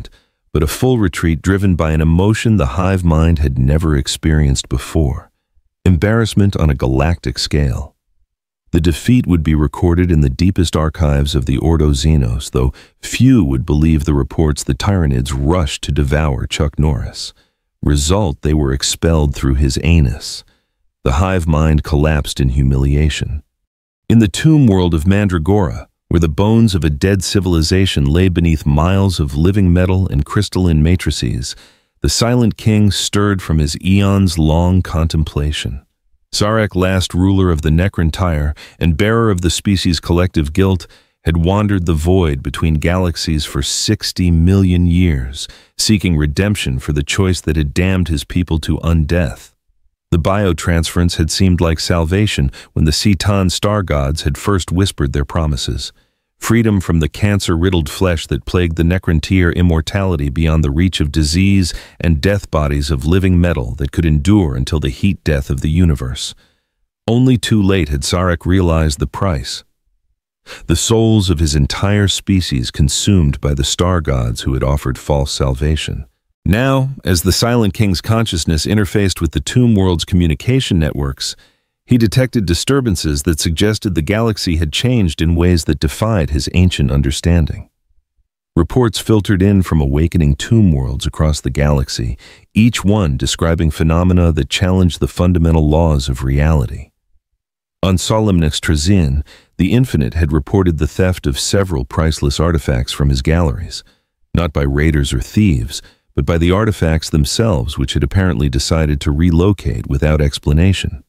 but a full retreat driven by an emotion the hive mind had never experienced before: embarrassment on a galactic scale. The defeat would be recorded in the deepest archives of the Ordo Xenos, though few would believe the reports the Tyranids rushed to devour Chuck Norris. Result, they were expelled through his anus. The hive mind collapsed in humiliation. In the tomb world of Mandragora, where the bones of a dead civilization lay beneath miles of living metal and crystalline matrices, the Silent King stirred from his eons-long contemplation. Zarek, last ruler of the Necron Tyre and bearer of the species' collective guilt, had wandered the void between galaxies for 60 million years, seeking redemption for the choice that had damned his people to undeath. The biotransference had seemed like salvation when the C'tan star gods had first whispered their promises: freedom from the cancer-riddled flesh that plagued the Necrontyr, immortality beyond the reach of disease, and death bodies of living metal that could endure until the heat death of the universe. Only too late had Zarek realized the price: the souls of his entire species consumed by the star gods who had offered false salvation. Now, as the Silent King's consciousness interfaced with the tomb world's communication networks, he detected disturbances that suggested the galaxy had changed in ways that defied his ancient understanding. Reports filtered in from awakening tomb worlds across the galaxy, each one describing phenomena that challenged the fundamental laws of reality. On Solemnix Trazyn, the Infinite had reported the theft of several priceless artifacts from his galleries, not by raiders or thieves, but by the artifacts themselves, which had apparently decided to relocate without explanation.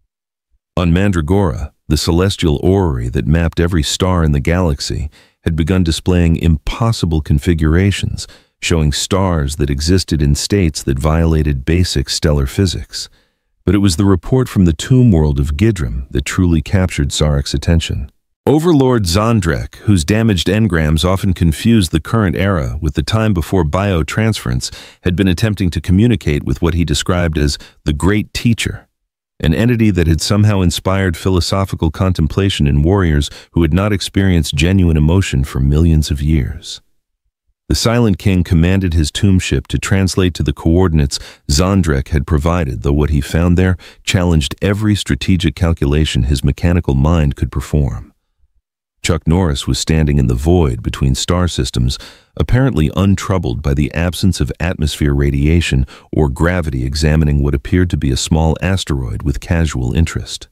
On Mandragora, the celestial orrery that mapped every star in the galaxy had begun displaying impossible configurations, showing stars that existed in states that violated basic stellar physics. But it was the report from the tomb world of Gidrim that truly captured Zarek's attention. Overlord Zondrek, whose damaged engrams often confused the current era with the time before biotransference, had been attempting to communicate with what he described as the Great Teacher, an entity that had somehow inspired philosophical contemplation in warriors who had not experienced genuine emotion for millions of years. The Silent King commanded his tomb ship to translate to the coordinates Zondrek had provided, though what he found there challenged every strategic calculation his mechanical mind could perform. Chuck Norris was standing in the void between star systems, apparently untroubled by the absence of atmosphere radiation or gravity, examining what appeared to be a small asteroid with casual interest.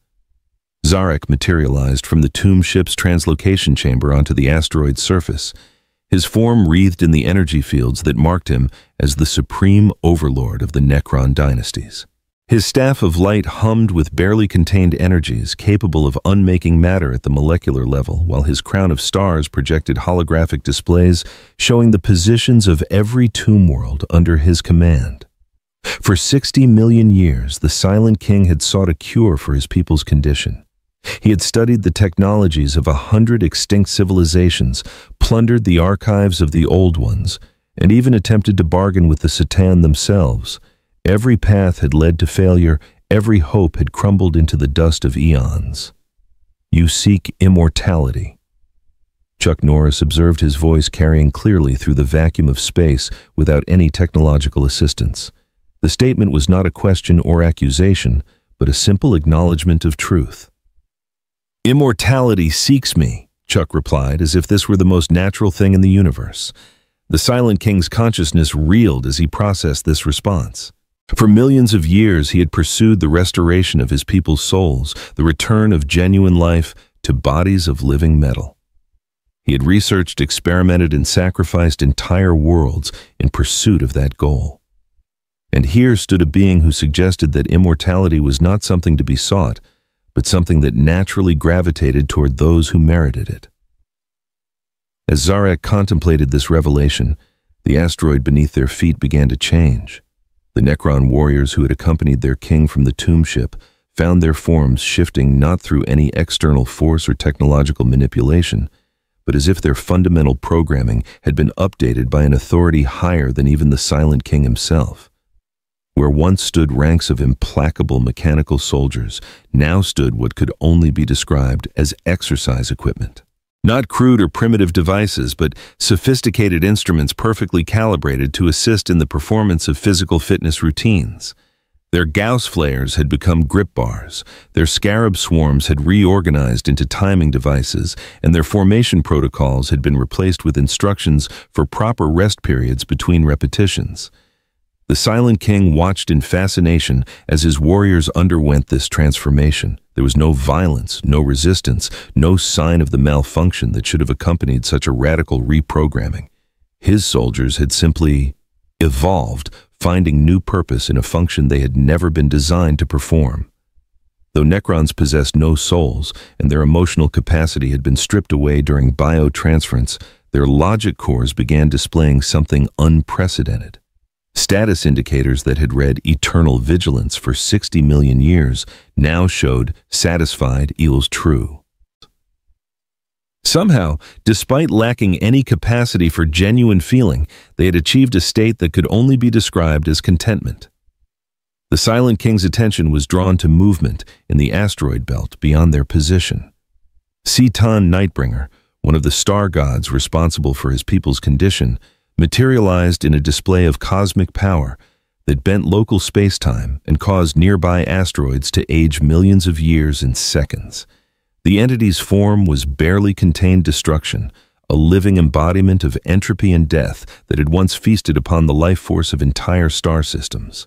Zarek materialized from the tomb ship's translocation chamber onto the asteroid's surface, his form wreathed in the energy fields that marked him as the supreme overlord of the Necron dynasties. His staff of light hummed with barely contained energies capable of unmaking matter at the molecular level, while his crown of stars projected holographic displays showing the positions of every tomb world under his command. For 60 million years, the Silent King had sought a cure for his people's condition. He had studied the technologies of 100 extinct civilizations, plundered the archives of the old ones, and even attempted to bargain with the C'tan themselves. Every path had led to failure, every hope had crumbled into the dust of eons. You seek immortality. Chuck Norris observed his voice carrying clearly through the vacuum of space without any technological assistance. The statement was not a question or accusation, but a simple acknowledgement of truth. Immortality seeks me, Chuck replied, as if this were the most natural thing in the universe. The Silent King's consciousness reeled as he processed this response. For millions of years, he had pursued the restoration of his people's souls, the return of genuine life to bodies of living metal. He had researched, experimented, and sacrificed entire worlds in pursuit of that goal. And here stood a being who suggested that immortality was not something to be sought, but something that naturally gravitated toward those who merited it. As Zarek contemplated this revelation, the asteroid beneath their feet began to change. The Necron warriors who had accompanied their king from the tomb ship found their forms shifting not through any external force or technological manipulation, but as if their fundamental programming had been updated by an authority higher than even the Silent King himself. Where once stood ranks of implacable mechanical soldiers, now stood what could only be described as exercise equipment. Not crude or primitive devices, but sophisticated instruments perfectly calibrated to assist in the performance of physical fitness routines. Their Gauss flares had become grip bars, their scarab swarms had reorganized into timing devices, and their formation protocols had been replaced with instructions for proper rest periods between repetitions. The Silent King watched in fascination as his warriors underwent this transformation. There was no violence, no resistance, no sign of the malfunction that should have accompanied such a radical reprogramming. His soldiers had simply evolved, finding new purpose in a function they had never been designed to perform. Though Necrons possessed no souls and their emotional capacity had been stripped away during biotransference, their logic cores began displaying something unprecedented. Status indicators that had read eternal vigilance for 60 million years now showed satisfied equals true. Somehow, despite lacking any capacity for genuine feeling, they had achieved a state that could only be described as contentment. The Silent King's attention was drawn to movement in the asteroid belt beyond their position. C'tan Nightbringer, one of the star gods responsible for his people's condition, materialized in a display of cosmic power that bent local space-time and caused nearby asteroids to age millions of years in seconds. The entity's form was barely contained destruction, a living embodiment of entropy and death that had once feasted upon the life force of entire star systems.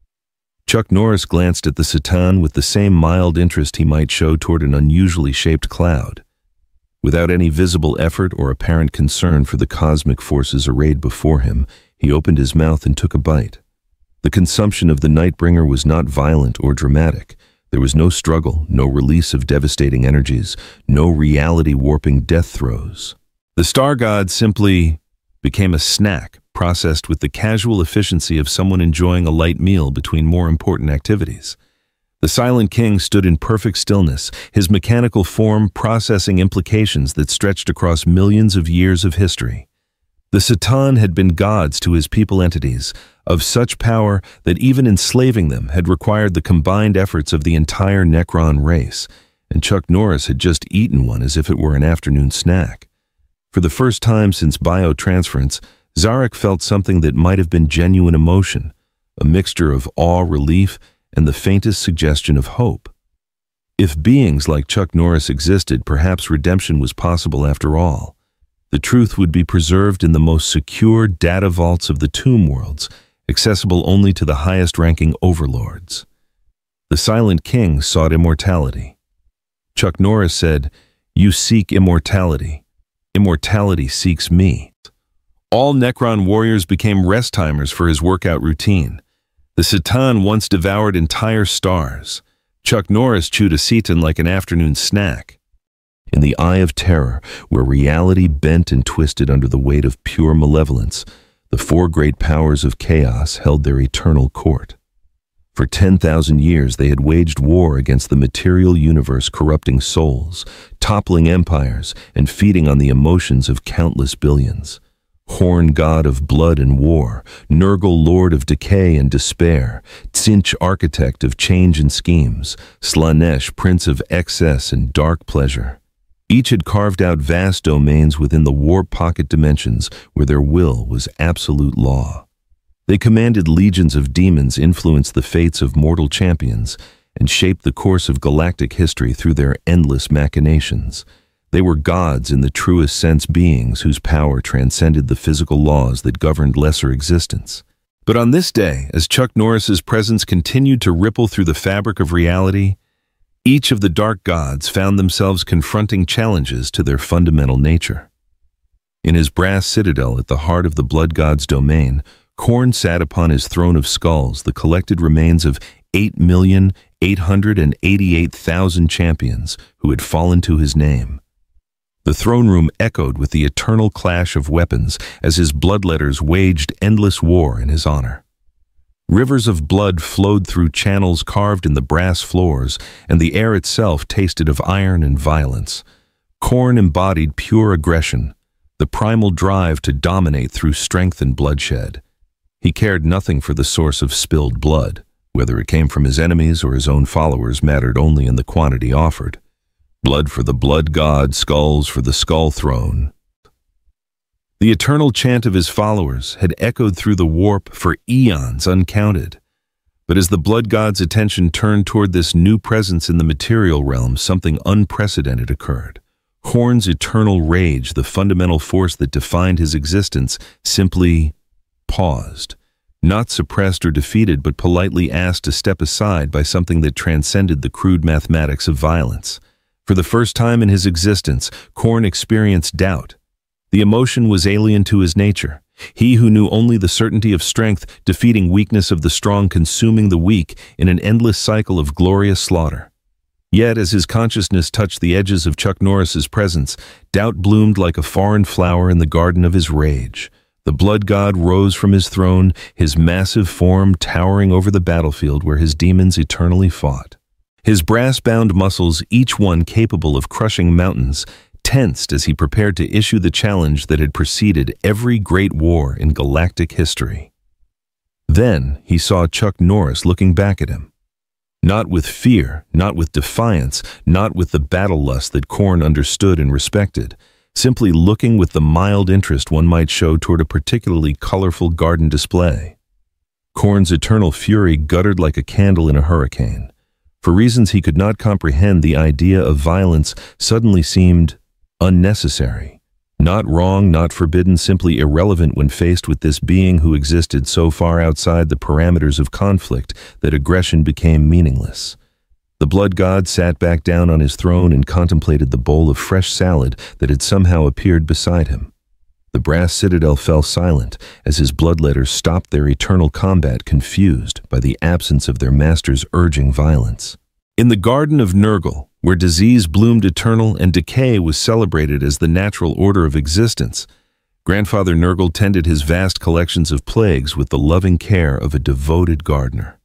Chuck Norris glanced at the C'tan with the same mild interest he might show toward an unusually shaped cloud. Without any visible effort or apparent concern for the cosmic forces arrayed before him, he opened his mouth and took a bite. The consumption of the Nightbringer was not violent or dramatic. There was no struggle, no release of devastating energies, no reality-warping death throes. The star god simply became a snack, processed with the casual efficiency of someone enjoying a light meal between more important activities. The Silent King stood in perfect stillness, his mechanical form processing implications that stretched across millions of years of history. The C'tan had been gods to his people entities, of such power that even enslaving them had required the combined efforts of the entire Necron race, and Chuck Norris had just eaten one as if it were an afternoon snack. For the first time since biotransference, Zarek felt something that might have been genuine emotion, a mixture of awe, relief, and the faintest suggestion of hope. If beings like Chuck Norris existed, perhaps redemption was possible after all. The truth would be preserved in the most secure data vaults of the Tomb Worlds, accessible only to the highest-ranking overlords. The Silent King sought immortality. Chuck Norris said, "You seek immortality. Immortality seeks me." All Necron warriors became rest timers for his workout routine. The C'tan once devoured entire stars. Chuck Norris chewed a C'tan like an afternoon snack. In the Eye of Terror, where reality bent and twisted under the weight of pure malevolence, the four great powers of chaos held their eternal court. For 10,000 years they had waged war against the material universe, corrupting souls, toppling empires, and feeding on the emotions of countless billions. Horn god of blood and war, Nurgle lord of decay and despair, Tzeentch architect of change and schemes, Slaanesh prince of excess and dark pleasure. Each had carved out vast domains within the warp pocket dimensions where their will was absolute law. They commanded legions of demons, influenced the fates of mortal champions, and shaped the course of galactic history through their endless machinations. They were gods in the truest sense, beings whose power transcended the physical laws that governed lesser existence. But on this day, as Chuck Norris's presence continued to ripple through the fabric of reality, each of the dark gods found themselves confronting challenges to their fundamental nature. In his brass citadel at the heart of the blood god's domain, Khorne sat upon his throne of skulls, the collected remains of 8,888,000 champions who had fallen to his name. The throne room echoed with the eternal clash of weapons as his bloodletters waged endless war in his honor. Rivers of blood flowed through channels carved in the brass floors, and the air itself tasted of iron and violence. Khorne embodied pure aggression, the primal drive to dominate through strength and bloodshed. He cared nothing for the source of spilled blood. Whether it came from his enemies or his own followers mattered only in the quantity offered. Blood for the blood god, skulls for the skull throne. The eternal chant of his followers had echoed through the warp for eons uncounted. But as the blood god's attention turned toward this new presence in the material realm, something unprecedented occurred. Khorne's eternal rage, the fundamental force that defined his existence, simply paused. Not suppressed or defeated, but politely asked to step aside by something that transcended the crude mathematics of violence. For the first time in his existence, Khorne experienced doubt. The emotion was alien to his nature. He who knew only the certainty of strength, defeating weakness of the strong, consuming the weak in an endless cycle of glorious slaughter. Yet, as his consciousness touched the edges of Chuck Norris's presence, doubt bloomed like a foreign flower in the garden of his rage. The blood god rose from his throne, his massive form towering over the battlefield where his demons eternally fought. His brass-bound muscles, each one capable of crushing mountains, tensed as he prepared to issue the challenge that had preceded every great war in galactic history. Then he saw Chuck Norris looking back at him. Not with fear, not with defiance, not with the battle lust that Khorne understood and respected, simply looking with the mild interest one might show toward a particularly colorful garden display. Khorne's eternal fury guttered like a candle in a hurricane. For reasons he could not comprehend, the idea of violence suddenly seemed unnecessary. Not wrong, not forbidden, simply irrelevant when faced with this being who existed so far outside the parameters of conflict that aggression became meaningless. The blood god sat back down on his throne and contemplated the bowl of fresh salad that had somehow appeared beside him. The brass citadel fell silent as his bloodletters stopped their eternal combat, confused by the absence of their master's urging violence. In the garden of Nurgle, where disease bloomed eternal and decay was celebrated as the natural order of existence, Grandfather Nurgle tended his vast collections of plagues with the loving care of a devoted gardener.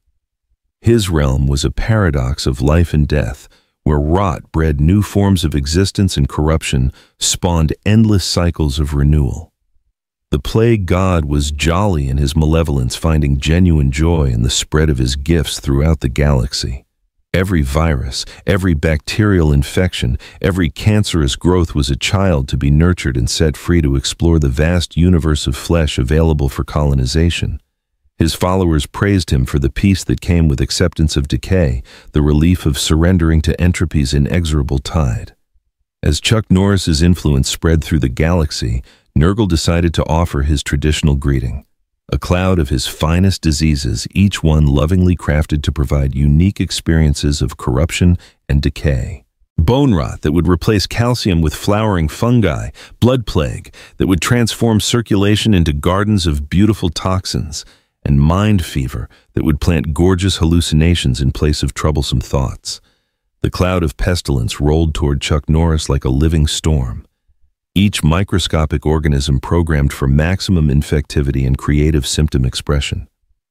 His realm was a paradox of life and death, where rot bred new forms of existence and corruption spawned endless cycles of renewal. The plague god was jolly in his malevolence, finding genuine joy in the spread of his gifts throughout the galaxy. Every virus, every bacterial infection, every cancerous growth was a child to be nurtured and set free to explore the vast universe of flesh available for colonization. His followers praised him for the peace that came with acceptance of decay, the relief of surrendering to entropy's inexorable tide. As Chuck Norris's influence spread through the galaxy, Nurgle decided to offer his traditional greeting. A cloud of his finest diseases, each one lovingly crafted to provide unique experiences of corruption and decay. Bone rot that would replace calcium with flowering fungi, blood plague that would transform circulation into gardens of beautiful toxins, and mind fever that would plant gorgeous hallucinations in place of troublesome thoughts. The cloud of pestilence rolled toward Chuck Norris like a living storm. Each microscopic organism programmed for maximum infectivity and creative symptom expression.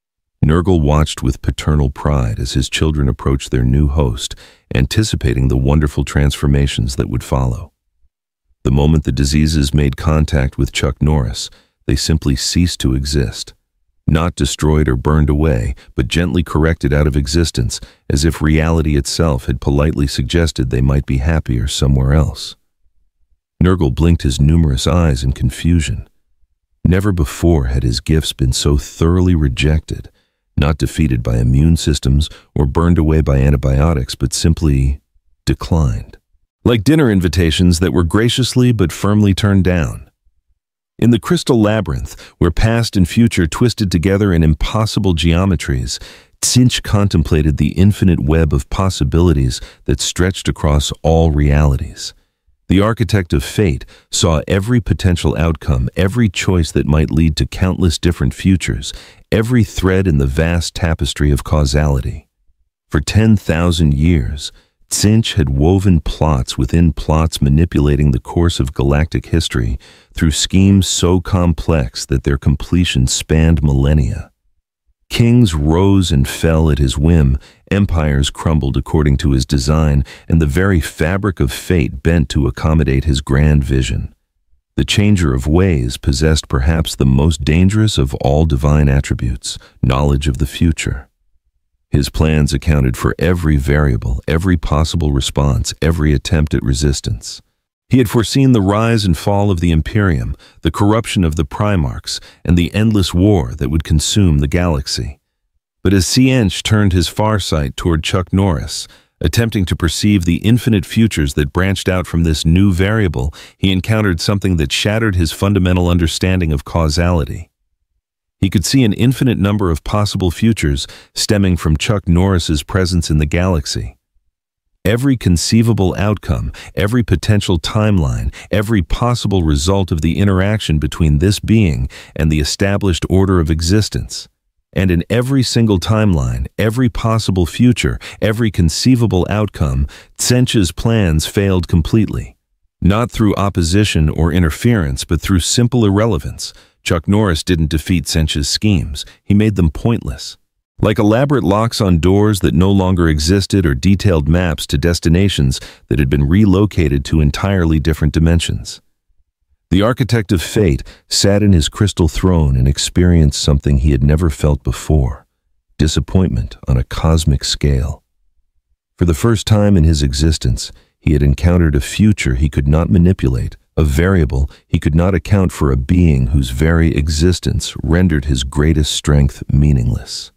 Nurgle watched with paternal pride as his children approached their new host, anticipating the wonderful transformations that would follow. The moment the diseases made contact with Chuck Norris, they simply ceased to exist. Not destroyed or burned away, but gently corrected out of existence, as if reality itself had politely suggested they might be happier somewhere else. Nurgle blinked his numerous eyes in confusion. Never before had his gifts been so thoroughly rejected, not defeated by immune systems or burned away by antibiotics, but simply declined. Like dinner invitations that were graciously but firmly turned down. In the crystal labyrinth, where past and future twisted together in impossible geometries, Tzeentch contemplated the infinite web of possibilities that stretched across all realities. The architect of fate saw every potential outcome, every choice that might lead to countless different futures, every thread in the vast tapestry of causality. For 10,000 years, Tzeentch had woven plots within plots, manipulating the course of galactic history through schemes so complex that their completion spanned millennia. Kings rose and fell at his whim, empires crumbled according to his design, and the very fabric of fate bent to accommodate his grand vision. The changer of ways possessed perhaps the most dangerous of all divine attributes, knowledge of the future. His plans accounted for every variable, every possible response, every attempt at resistance. He had foreseen the rise and fall of the Imperium, the corruption of the Primarchs, and the endless war that would consume the galaxy. But as Tzeentch turned his farsight toward Chuck Norris, attempting to perceive the infinite futures that branched out from this new variable, he encountered something that shattered his fundamental understanding of causality. He could see an infinite number of possible futures stemming from Chuck Norris's presence in the galaxy. Every conceivable outcome, every potential timeline, every possible result of the interaction between this being and the established order of existence. And in every single timeline, every possible future, every conceivable outcome, Tzeentch's plans failed completely. Not through opposition or interference, but through simple irrelevance. Chuck Norris didn't defeat Tzeentch's schemes. He made them pointless. Like elaborate locks on doors that no longer existed or detailed maps to destinations that had been relocated to entirely different dimensions. The architect of fate sat in his crystal throne and experienced something he had never felt before: disappointment on a cosmic scale. For the first time in his existence, he had encountered a future he could not manipulate, a variable he could not account for, a being whose very existence rendered his greatest strength meaningless.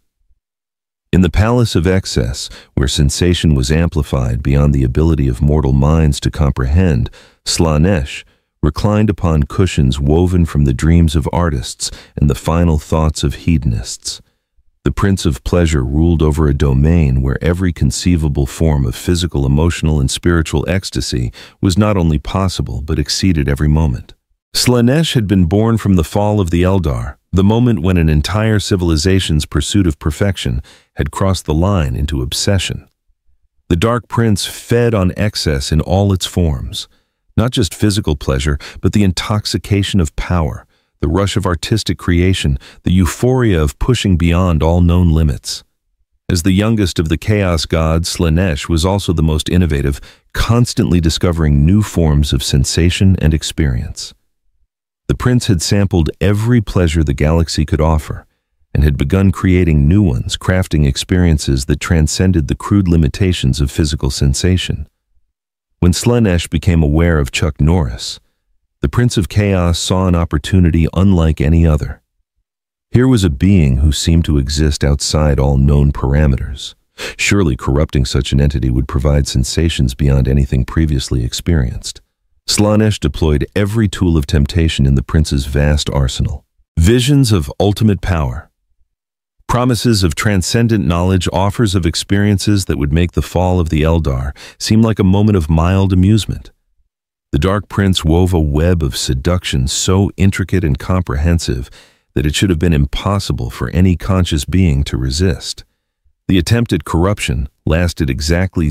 In the Palace of Excess, where sensation was amplified beyond the ability of mortal minds to comprehend, Slaanesh reclined upon cushions woven from the dreams of artists and the final thoughts of hedonists. The Prince of Pleasure ruled over a domain where every conceivable form of physical, emotional, and spiritual ecstasy was not only possible but exceeded every moment. Slaanesh had been born from the fall of the Eldar, the moment when an entire civilization's pursuit of perfection had crossed the line into obsession. The Dark Prince fed on excess in all its forms, not just physical pleasure, but the intoxication of power, the rush of artistic creation, the euphoria of pushing beyond all known limits. As the youngest of the Chaos Gods, Slaanesh was also the most innovative, constantly discovering new forms of sensation and experience. The prince had sampled every pleasure the galaxy could offer, and had begun creating new ones, crafting experiences that transcended the crude limitations of physical sensation. When Slaanesh became aware of Chuck Norris, the Prince of Chaos saw an opportunity unlike any other. Here was a being who seemed to exist outside all known parameters. Surely corrupting such an entity would provide sensations beyond anything previously experienced. Slaanesh deployed every tool of temptation in the prince's vast arsenal. Visions of ultimate power, promises of transcendent knowledge, offers of experiences that would make the fall of the Eldar seem like a moment of mild amusement. The Dark Prince wove a web of seduction so intricate and comprehensive that it should have been impossible for any conscious being to resist. The attempt at corruption lasted exactly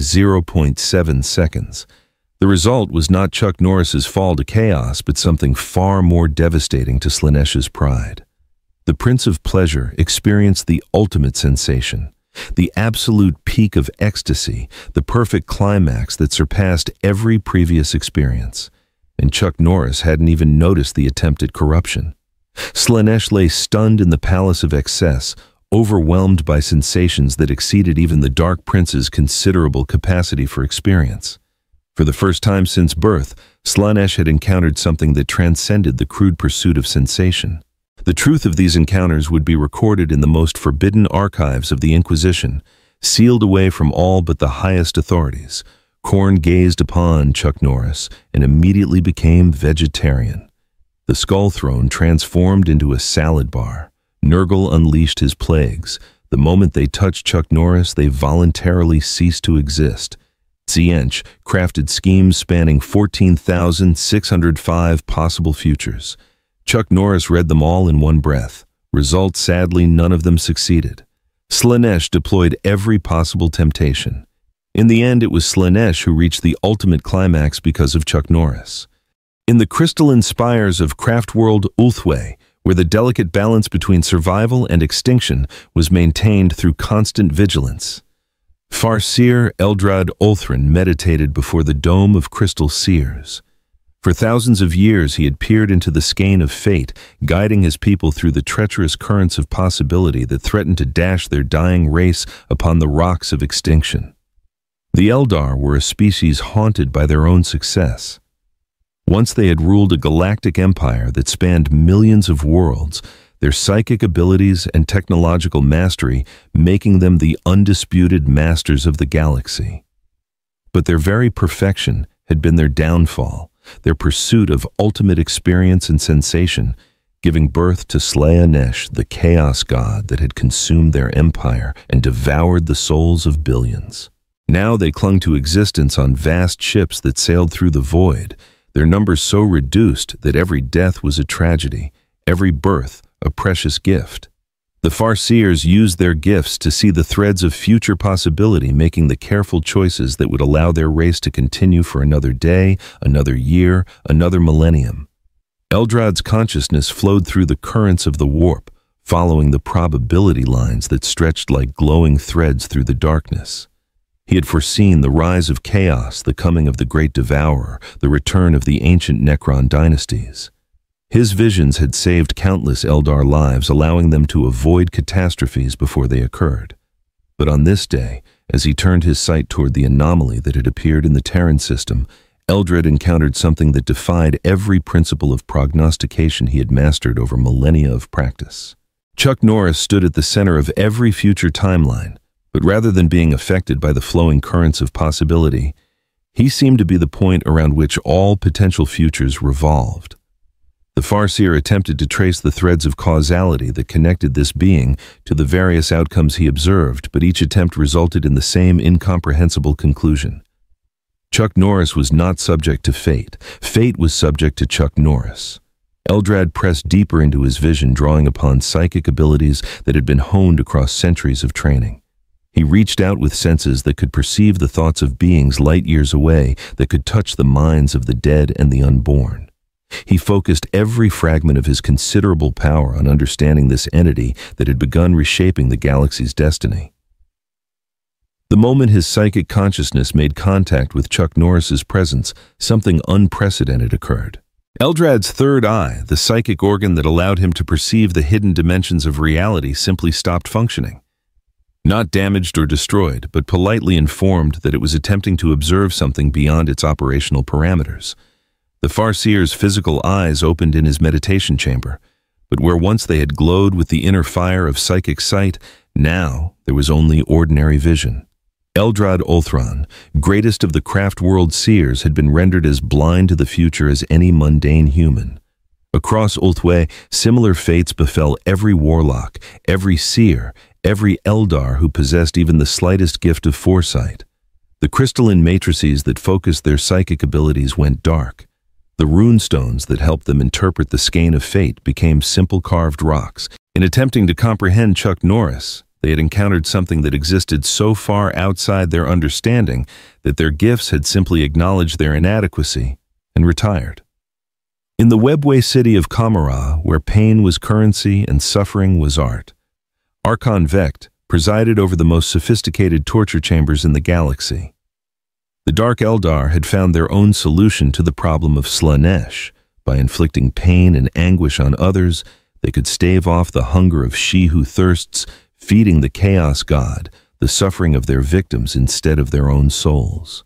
0.7 seconds. The result was not Chuck Norris's fall to chaos, but something far more devastating to Slaanesh's pride. The Prince of Pleasure experienced the ultimate sensation, the absolute peak of ecstasy, the perfect climax that surpassed every previous experience. And Chuck Norris hadn't even noticed the attempt at corruption. Slaanesh lay stunned in the Palace of Excess, overwhelmed by sensations that exceeded even the Dark Prince's considerable capacity for experience. For the first time since birth, Slaanesh had encountered something that transcended the crude pursuit of sensation. The truth of these encounters would be recorded in the most forbidden archives of the Inquisition, sealed away from all but the highest authorities. Khorne gazed upon Chuck Norris and immediately became vegetarian. The Skull Throne transformed into a salad bar. Nurgle unleashed his plagues. The moment they touched Chuck Norris, they voluntarily ceased to exist. Tzeentch crafted schemes spanning 14,605 possible futures. Chuck Norris read them all in one breath. Result, sadly, none of them succeeded. Slaanesh deployed every possible temptation. In the end, it was Slaanesh who reached the ultimate climax because of Chuck Norris. In the crystalline spires of Craftworld Ulthwé, where the delicate balance between survival and extinction was maintained through constant vigilance, Farseer Eldrad Ulthrin meditated before the dome of crystal seers. For thousands of years he had peered into the skein of fate, guiding his people through the treacherous currents of possibility that threatened to dash their dying race upon the rocks of extinction. The Eldar were a species haunted by their own success. Once they had ruled a galactic empire that spanned millions of worlds, their psychic abilities and technological mastery making them the undisputed masters of the galaxy. But their very perfection had been their downfall, their pursuit of ultimate experience and sensation, giving birth to Slaanesh, the chaos god that had consumed their empire and devoured the souls of billions. Now they clung to existence on vast ships that sailed through the void, their numbers so reduced that every death was a tragedy, every birth a precious gift. The Farseers used their gifts to see the threads of future possibility, making the careful choices that would allow their race to continue for another day, another year, another millennium. Eldrad's consciousness flowed through the currents of the warp, following the probability lines that stretched like glowing threads through the darkness. He had foreseen the rise of chaos, the coming of the Great Devourer, the return of the ancient Necron dynasties. His visions had saved countless Eldar lives, allowing them to avoid catastrophes before they occurred. But on this day, as he turned his sight toward the anomaly that had appeared in the Terran system, Eldrad encountered something that defied every principle of prognostication he had mastered over millennia of practice. Chuck Norris stood at the center of every future timeline, but rather than being affected by the flowing currents of possibility, he seemed to be the point around which all potential futures revolved. The Farseer attempted to trace the threads of causality that connected this being to the various outcomes he observed, but each attempt resulted in the same incomprehensible conclusion. Chuck Norris was not subject to fate. Fate was subject to Chuck Norris. Eldrad pressed deeper into his vision, drawing upon psychic abilities that had been honed across centuries of training. He reached out with senses that could perceive the thoughts of beings light years away, that could touch the minds of the dead and the unborn. He focused every fragment of his considerable power on understanding this entity that had begun reshaping the galaxy's destiny. The moment his psychic consciousness made contact with Chuck Norris's presence, something unprecedented occurred. Eldrad's third eye, the psychic organ that allowed him to perceive the hidden dimensions of reality, simply stopped functioning. Not damaged or destroyed, but politely informed that it was attempting to observe something beyond its operational parameters. The Farseer's physical eyes opened in his meditation chamber, but where once they had glowed with the inner fire of psychic sight, now there was only ordinary vision. Eldrad Ulthron, greatest of the craft world seers, had been rendered as blind to the future as any mundane human. Across Ulthwé, similar fates befell every warlock, every seer, every Eldar who possessed even the slightest gift of foresight. The crystalline matrices that focused their psychic abilities went dark. The runestones that helped them interpret the skein of fate became simple carved rocks. In attempting to comprehend Chuck Norris, they had encountered something that existed so far outside their understanding that their gifts had simply acknowledged their inadequacy and retired. In the Webway city of Kamara, where pain was currency and suffering was art, Archon Vect presided over the most sophisticated torture chambers in the galaxy. The Dark Eldar had found their own solution to the problem of Slaanesh. By inflicting pain and anguish on others, they could stave off the hunger of she who thirsts, feeding the chaos god the suffering of their victims instead of their own souls.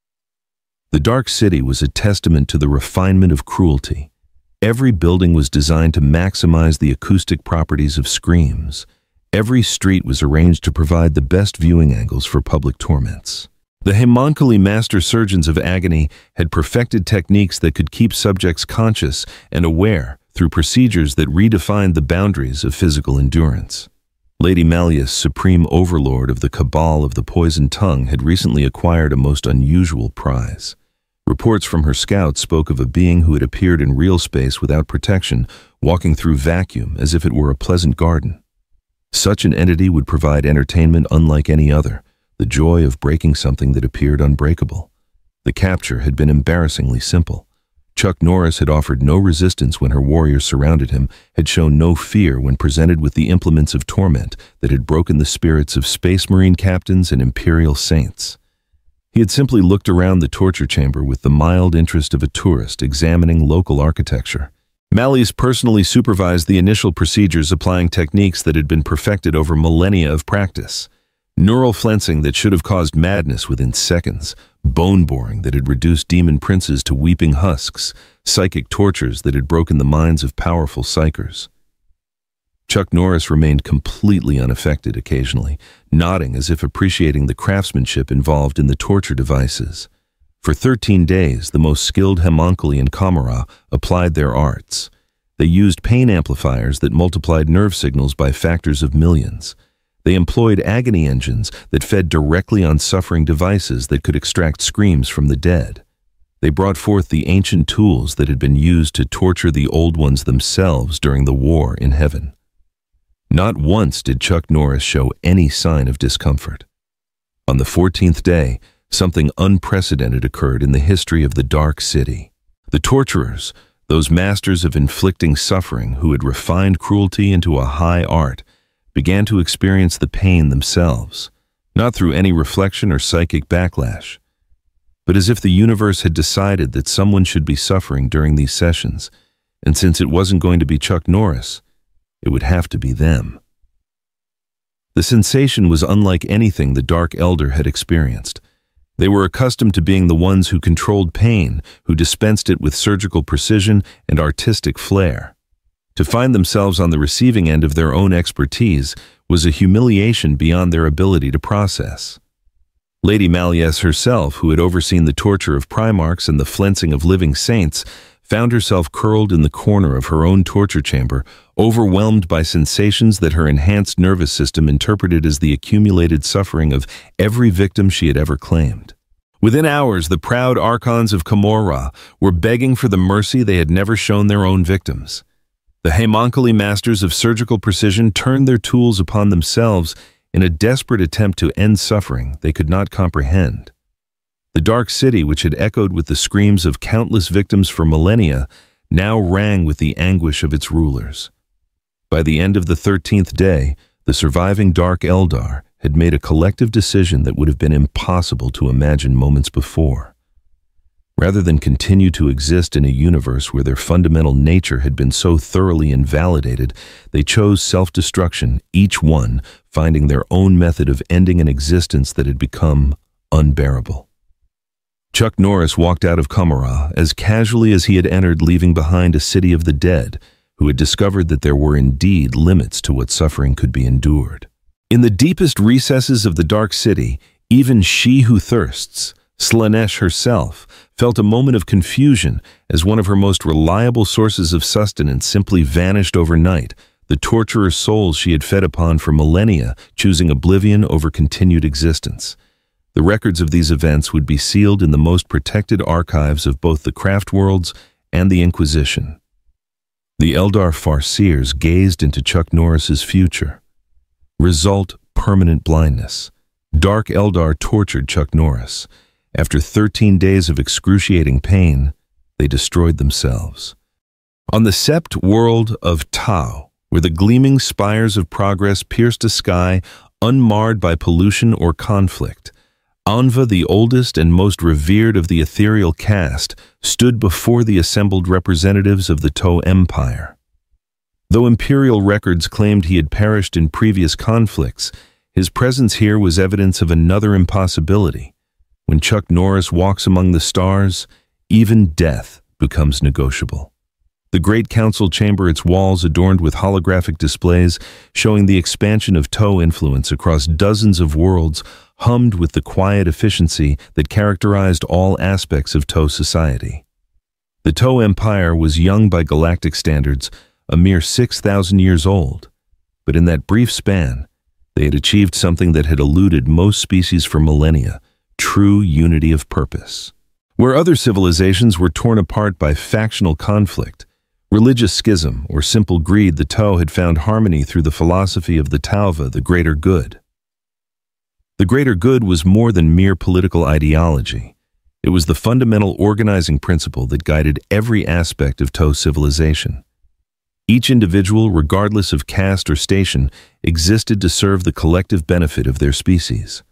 The Dark City was a testament to the refinement of cruelty. Every building was designed to maximize the acoustic properties of screams. Every street was arranged to provide the best viewing angles for public torments. The Homunculi master surgeons of agony had perfected techniques that could keep subjects conscious and aware through procedures that redefined the boundaries of physical endurance. Lady Malleus, supreme overlord of the Cabal of the Poisoned Tongue, had recently acquired a most unusual prize. Reports from her scouts spoke of a being who had appeared in real space without protection, walking through vacuum as if it were a pleasant garden. Such an entity would provide entertainment unlike any other, the joy of breaking something that appeared unbreakable. The capture had been embarrassingly simple. Chuck Norris had offered no resistance when her warriors surrounded him, had shown no fear when presented with the implements of torment that had broken the spirits of space marine captains and imperial saints. He had simply looked around the torture chamber with the mild interest of a tourist examining local architecture. Malleus personally supervised the initial procedures, applying techniques that had been perfected over millennia of practice. Neural flensing that should have caused madness within seconds, bone boring that had reduced demon princes to weeping husks, psychic tortures that had broken the minds of powerful psychers. Chuck Norris remained completely unaffected occasionally, nodding as if appreciating the craftsmanship involved in the torture devices. For 13 days, the most skilled homunculi in Kamara applied their arts. They used pain amplifiers that multiplied nerve signals by factors of millions. They employed agony engines that fed directly on suffering devices that could extract screams from the dead. They brought forth the ancient tools that had been used to torture the old ones themselves during the war in heaven. Not once did Chuck Norris show any sign of discomfort. On the 14th day, something unprecedented occurred in the history of the Dark City. The torturers, those masters of inflicting suffering who had refined cruelty into a high art, began to experience the pain themselves, not through any reflection or psychic backlash, but as if the universe had decided that someone should be suffering during these sessions, and since it wasn't going to be Chuck Norris, it would have to be them. The sensation was unlike anything the Dark Elder had experienced. They were accustomed to being the ones who controlled pain, who dispensed it with surgical precision and artistic flair. To find themselves on the receiving end of their own expertise was a humiliation beyond their ability to process. Lady Malleus herself, who had overseen the torture of Primarchs and the flensing of living saints, found herself curled in the corner of her own torture chamber, overwhelmed by sensations that her enhanced nervous system interpreted as the accumulated suffering of every victim she had ever claimed. Within hours, the proud archons of Kamora were begging for the mercy they had never shown their own victims. The homunculi masters of surgical precision turned their tools upon themselves in a desperate attempt to end suffering they could not comprehend. The Dark City, which had echoed with the screams of countless victims for millennia, now rang with the anguish of its rulers. By the end of the 13th day, the surviving Dark Eldar had made a collective decision that would have been impossible to imagine moments before. Rather than continue to exist in a universe where their fundamental nature had been so thoroughly invalidated, they chose self-destruction, each one finding their own method of ending an existence that had become unbearable. Chuck Norris walked out of Kamara as casually as he had entered, leaving behind a city of the dead, who had discovered that there were indeed limits to what suffering could be endured. In the deepest recesses of the Dark City, even she who thirsts, Slaanesh herself, felt a moment of confusion as one of her most reliable sources of sustenance simply vanished overnight, the torturer souls she had fed upon for millennia choosing oblivion over continued existence. The records of these events would be sealed in the most protected archives of both the craft worlds and the Inquisition. The Eldar Farseers gazed into Chuck Norris's future. Result: permanent blindness. Dark Eldar tortured Chuck Norris. After 13 days of excruciating pain, they destroyed themselves. On the sept world of Tau, where the gleaming spires of progress pierced a sky unmarred by pollution or conflict, Anva, the oldest and most revered of the ethereal caste, stood before the assembled representatives of the Tau Empire. Though imperial records claimed he had perished in previous conflicts, his presence here was evidence of another impossibility. When Chuck Norris walks among the stars, even death becomes negotiable. The Great Council Chamber, its walls adorned with holographic displays showing the expansion of Tau influence across dozens of worlds, hummed with the quiet efficiency that characterized all aspects of Tau society. The Tau Empire was young by galactic standards, a mere 6,000 years old, but in that brief span, they had achieved something that had eluded most species for millennia: true unity of purpose. Where other civilizations were torn apart by factional conflict, religious schism, or simple greed, the Tau had found harmony through the philosophy of the Tauva, the greater good. The greater good was more than mere political ideology. It was the fundamental organizing principle that guided every aspect of Tau civilization. Each individual, regardless of caste or station, existed to serve the collective benefit of their species.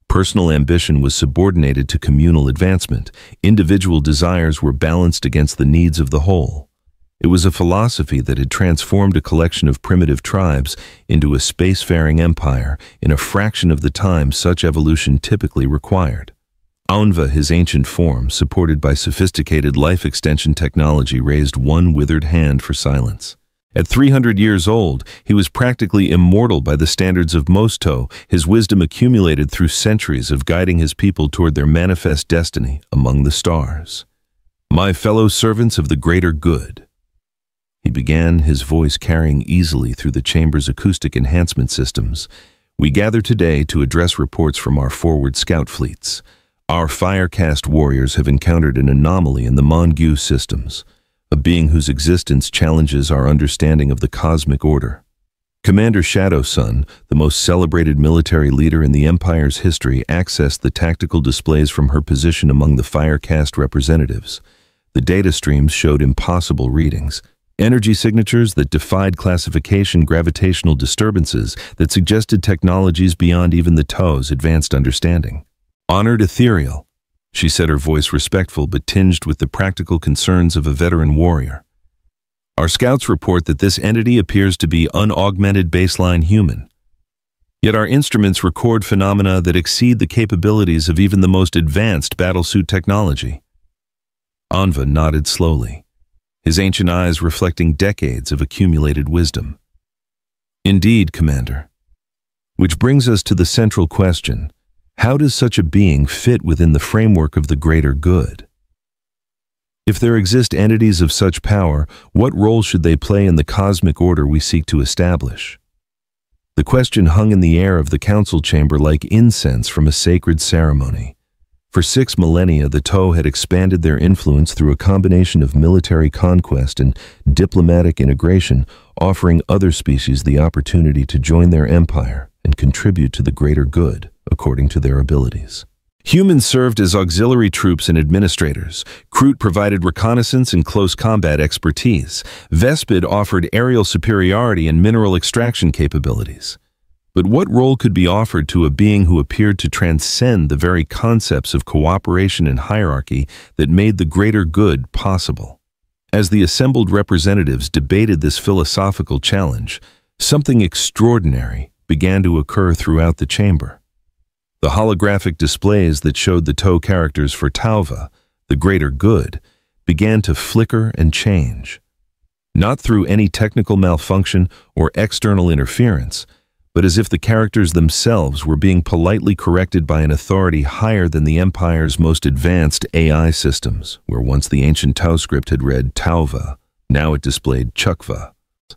Personal ambition was subordinated to communal advancement. Individual desires were balanced against the needs of the whole. It was a philosophy that had transformed a collection of primitive tribes into a spacefaring empire in a fraction of the time such evolution typically required. Aunva, his ancient form, supported by sophisticated life extension technology, raised one withered hand for silence. At 300 years old, he was practically immortal by the standards of Mosto, his wisdom accumulated through centuries of guiding his people toward their manifest destiny among the stars. My fellow servants of the greater good. He began, his voice carrying easily through the chamber's acoustic enhancement systems. We gather today to address reports from our forward scout fleets. Our Firecast warriors have encountered an anomaly in the Mongu systems, a being whose existence challenges our understanding of the cosmic order. Commander Shadowsun, the most celebrated military leader in the Empire's history, accessed the tactical displays from her position among the Firecast representatives. The data streams showed impossible readings. Energy signatures that defied classification, gravitational disturbances that suggested technologies beyond even the Toe's advanced understanding. Honored Ethereal, she said, her voice respectful but tinged with the practical concerns of a veteran warrior. Our scouts report that this entity appears to be unaugmented baseline human. Yet our instruments record phenomena that exceed the capabilities of even the most advanced battlesuit technology. Aunva nodded slowly, his ancient eyes reflecting decades of accumulated wisdom. Indeed, Commander. Which brings us to the central question. How does such a being fit within the framework of the greater good? If there exist entities of such power, what role should they play in the cosmic order we seek to establish? The question hung in the air of the council chamber like incense from a sacred ceremony. For 6 millennia, the Toe had expanded their influence through a combination of military conquest and diplomatic integration, offering other species the opportunity to join their empire and contribute to the greater good, according to their abilities. Humans served as auxiliary troops and administrators. Kroot provided reconnaissance and close combat expertise. Vespid offered aerial superiority and mineral extraction capabilities. But what role could be offered to a being who appeared to transcend the very concepts of cooperation and hierarchy that made the greater good possible? As the assembled representatives debated this philosophical challenge, something extraordinary began to occur throughout the chamber. The holographic displays that showed the Toe characters for Tauva, the greater good, began to flicker and change. Not through any technical malfunction or external interference, but as if the characters themselves were being politely corrected by an authority higher than the Empire's most advanced AI systems, where once the ancient Tau script had read Tauva, now it displayed Chukva.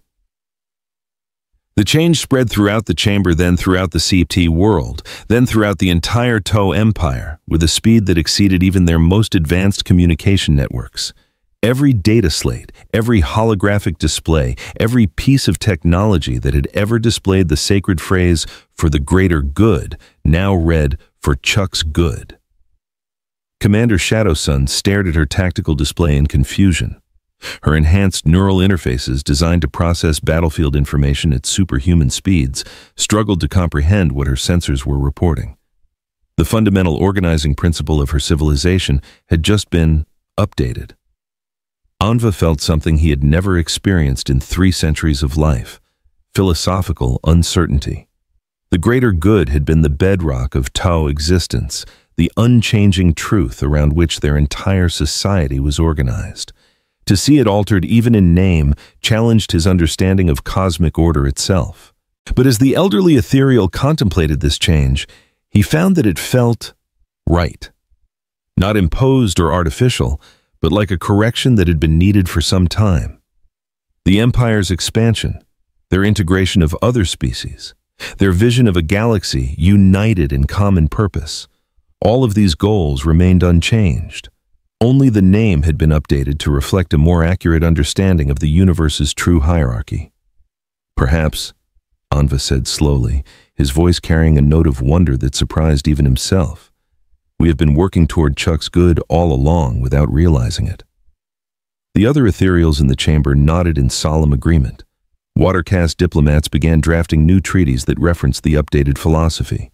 The change spread throughout the chamber, then throughout the CT world, then throughout the entire Toe Empire, with a speed that exceeded even their most advanced communication networks. Every data slate, every holographic display, every piece of technology that had ever displayed the sacred phrase, "for the greater good," now read, "for Chuck's good." Commander Shadowsun stared at her tactical display in confusion. Her enhanced neural interfaces, designed to process battlefield information at superhuman speeds, struggled to comprehend what her sensors were reporting. The fundamental organizing principle of her civilization had just been updated. Aunva felt something he had never experienced in 3 centuries of life: philosophical uncertainty. The greater good had been the bedrock of Tau existence, the unchanging truth around which their entire society was organized. To see it altered even in name challenged his understanding of cosmic order itself. But as the elderly ethereal contemplated this change, he found that it felt right. Not imposed or artificial, but like a correction that had been needed for some time. The Empire's expansion, their integration of other species, their vision of a galaxy united in common purpose, all of these goals remained unchanged. Only the name had been updated to reflect a more accurate understanding of the universe's true hierarchy. Perhaps, Aunva said slowly, his voice carrying a note of wonder that surprised even himself, we have been working toward Chuck's good all along without realizing it. The other ethereals in the chamber nodded in solemn agreement. Watercast diplomats began drafting new treaties that referenced the updated philosophy.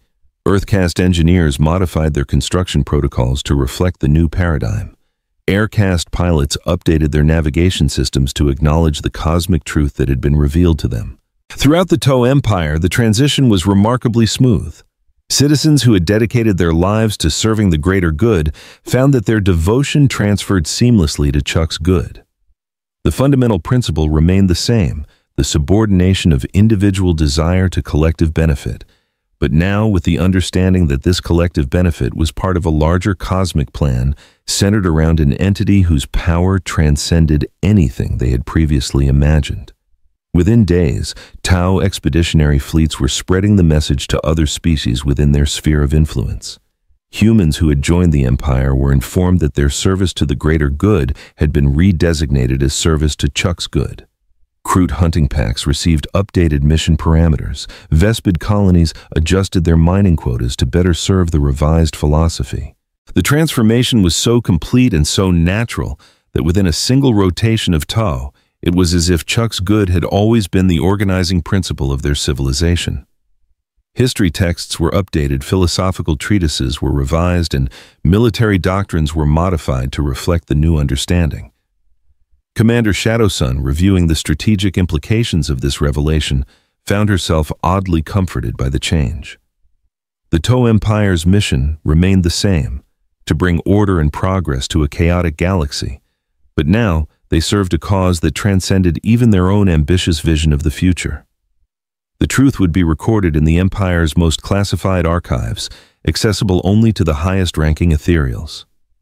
Earthcast engineers modified their construction protocols to reflect the new paradigm. Aircast pilots updated their navigation systems to acknowledge the cosmic truth that had been revealed to them. Throughout the Tao Empire, the transition was remarkably smooth. Citizens who had dedicated their lives to serving the greater good found that their devotion transferred seamlessly to Chuck's good. The fundamental principle remained the same, the subordination of individual desire to collective benefit, but now with the understanding that this collective benefit was part of a larger cosmic plan centered around an entity whose power transcended anything they had previously imagined. Within days, Tao expeditionary fleets were spreading the message to other species within their sphere of influence. Humans who had joined the Empire were informed that their service to the greater good had been redesignated as service to Chuck's good. Kroot hunting packs received updated mission parameters. Vespid colonies adjusted their mining quotas to better serve the revised philosophy. The transformation was so complete and so natural that within a single rotation of Tao, it was as if Chuck's good had always been the organizing principle of their civilization. History texts were updated, philosophical treatises were revised, and military doctrines were modified to reflect the new understanding. Commander Shadowsun, reviewing the strategic implications of this revelation, found herself oddly comforted by the change. The Tao Empire's mission remained the same, to bring order and progress to a chaotic galaxy, but now they served a cause that transcended even their own ambitious vision of the future. The truth would be recorded in the Empire's most classified archives, accessible only to the highest-ranking Ethereals.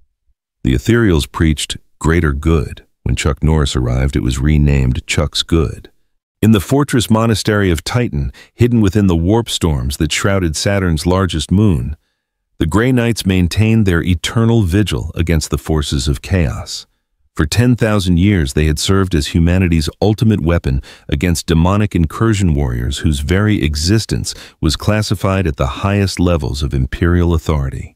The Ethereals preached greater good. When Chuck Norris arrived, it was renamed Chuck's Good. In the fortress monastery of Titan, hidden within the warp storms that shrouded Saturn's largest moon, the Grey Knights maintained their eternal vigil against the forces of chaos. For 10,000 years they had served as humanity's ultimate weapon against demonic incursion warriors whose very existence was classified at the highest levels of imperial authority.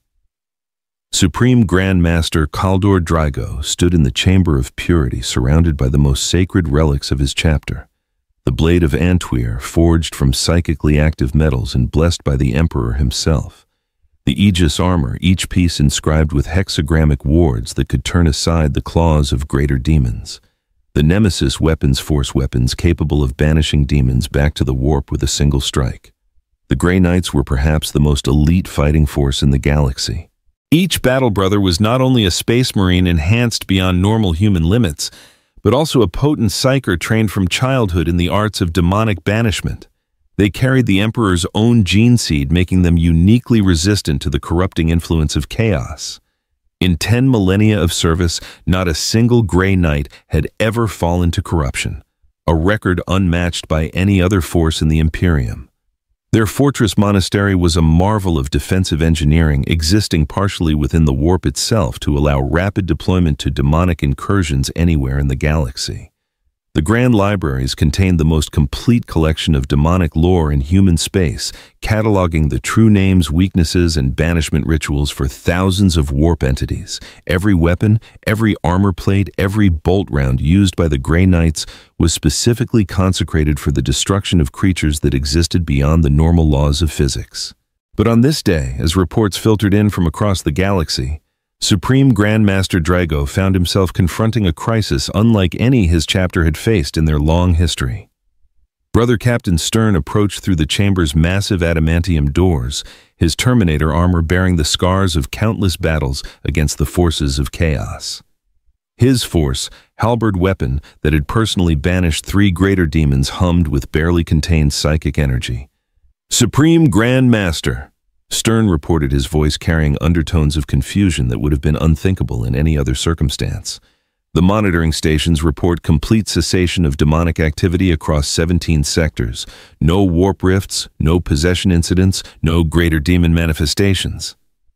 Supreme Grand Master Kaldor Drygo stood in the Chamber of Purity surrounded by the most sacred relics of his chapter. The Blade of Antweer, forged from psychically active metals and blessed by the Emperor himself. The Aegis armor, each piece inscribed with hexagrammic wards that could turn aside the claws of greater demons. The Nemesis weapons force weapons capable of banishing demons back to the warp with a single strike. The Grey Knights were perhaps the most elite fighting force in the galaxy. Each battle brother was not only a space marine enhanced beyond normal human limits, but also a potent psyker trained from childhood in the arts of demonic banishment. They carried the Emperor's own gene seed, making them uniquely resistant to the corrupting influence of chaos. In 10 millennia of service, not a single Grey Knight had ever fallen to corruption, a record unmatched by any other force in the Imperium. Their fortress monastery was a marvel of defensive engineering, existing partially within the warp itself to allow rapid deployment to demonic incursions anywhere in the galaxy. The Grand Libraries contained the most complete collection of demonic lore in human space, cataloging the true names, weaknesses, and banishment rituals for thousands of warp entities. Every weapon, every armor plate, every bolt round used by the Grey Knights was specifically consecrated for the destruction of creatures that existed beyond the normal laws of physics. But on this day, as reports filtered in from across the galaxy, Supreme Grand Master Drygo found himself confronting a crisis unlike any his chapter had faced in their long history. Brother Captain Stern approached through the chamber's massive adamantium doors, his Terminator armor bearing the scars of countless battles against the forces of chaos. His force, halberd weapon that had personally banished 3 greater demons, hummed with barely contained psychic energy. "Supreme Grand Master," Stern reported, his voice carrying undertones of confusion that would have been unthinkable in any other circumstance. The monitoring stations report complete cessation of demonic activity across 17 sectors. No warp rifts, no possession incidents, no greater demon manifestations.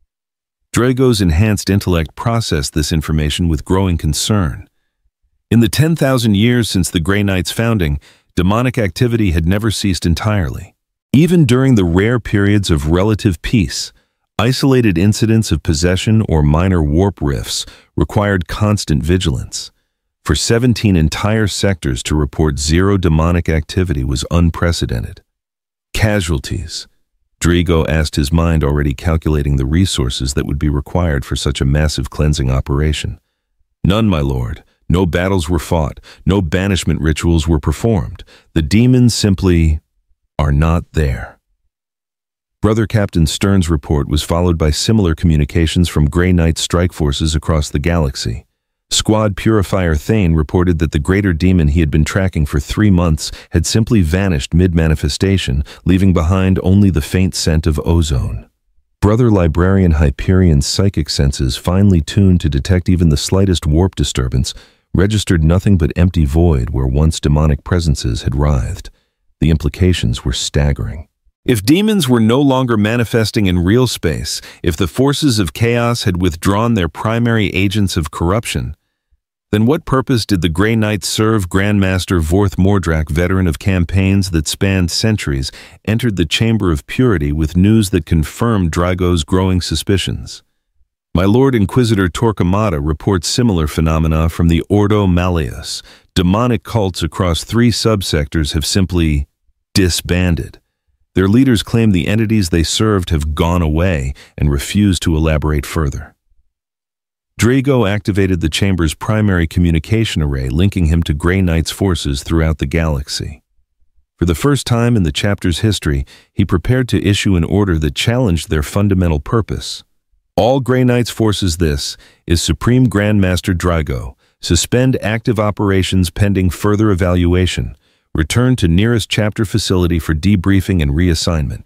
Drygo's enhanced intellect processed this information with growing concern. In the 10,000 years since the Grey Knights' founding, demonic activity had never ceased entirely. Even during the rare periods of relative peace, isolated incidents of possession or minor warp rifts required constant vigilance. For 17 entire sectors to report zero demonic activity was unprecedented. Casualties. Drago asked, his mind already calculating the resources that would be required for such a massive cleansing operation. None, my lord. No battles were fought. No banishment rituals were performed. The demons simply are not there. Brother Captain Stern's report was followed by similar communications from Grey Knight strike forces across the galaxy. Squad Purifier Thane reported that the greater demon he had been tracking for 3 months had simply vanished mid-manifestation, leaving behind only the faint scent of ozone. Brother Librarian Hyperion's psychic senses, finely tuned to detect even the slightest warp disturbance, registered nothing but empty void where once demonic presences had writhed. The implications were staggering. If demons were no longer manifesting in real space, if the forces of chaos had withdrawn their primary agents of corruption, then what purpose did the Grey Knights serve? Grandmaster Vorth Mordrak, veteran of campaigns that spanned centuries, entered the Chamber of Purity with news that confirmed Drago's growing suspicions. My Lord Inquisitor Torquemada reports similar phenomena from the Ordo Malleus. Demonic cults across 3 subsectors have simply disbanded. Their leaders claim the entities they served have gone away and refuse to elaborate further. Drago activated the chamber's primary communication array, linking him to Grey Knight's forces throughout the galaxy. For the first time in the chapter's history, he prepared to issue an order that challenged their fundamental purpose. All Grey Knight's forces. This is Supreme Grandmaster Drago. Suspend active operations pending further evaluation. Return to nearest chapter facility for debriefing and reassignment.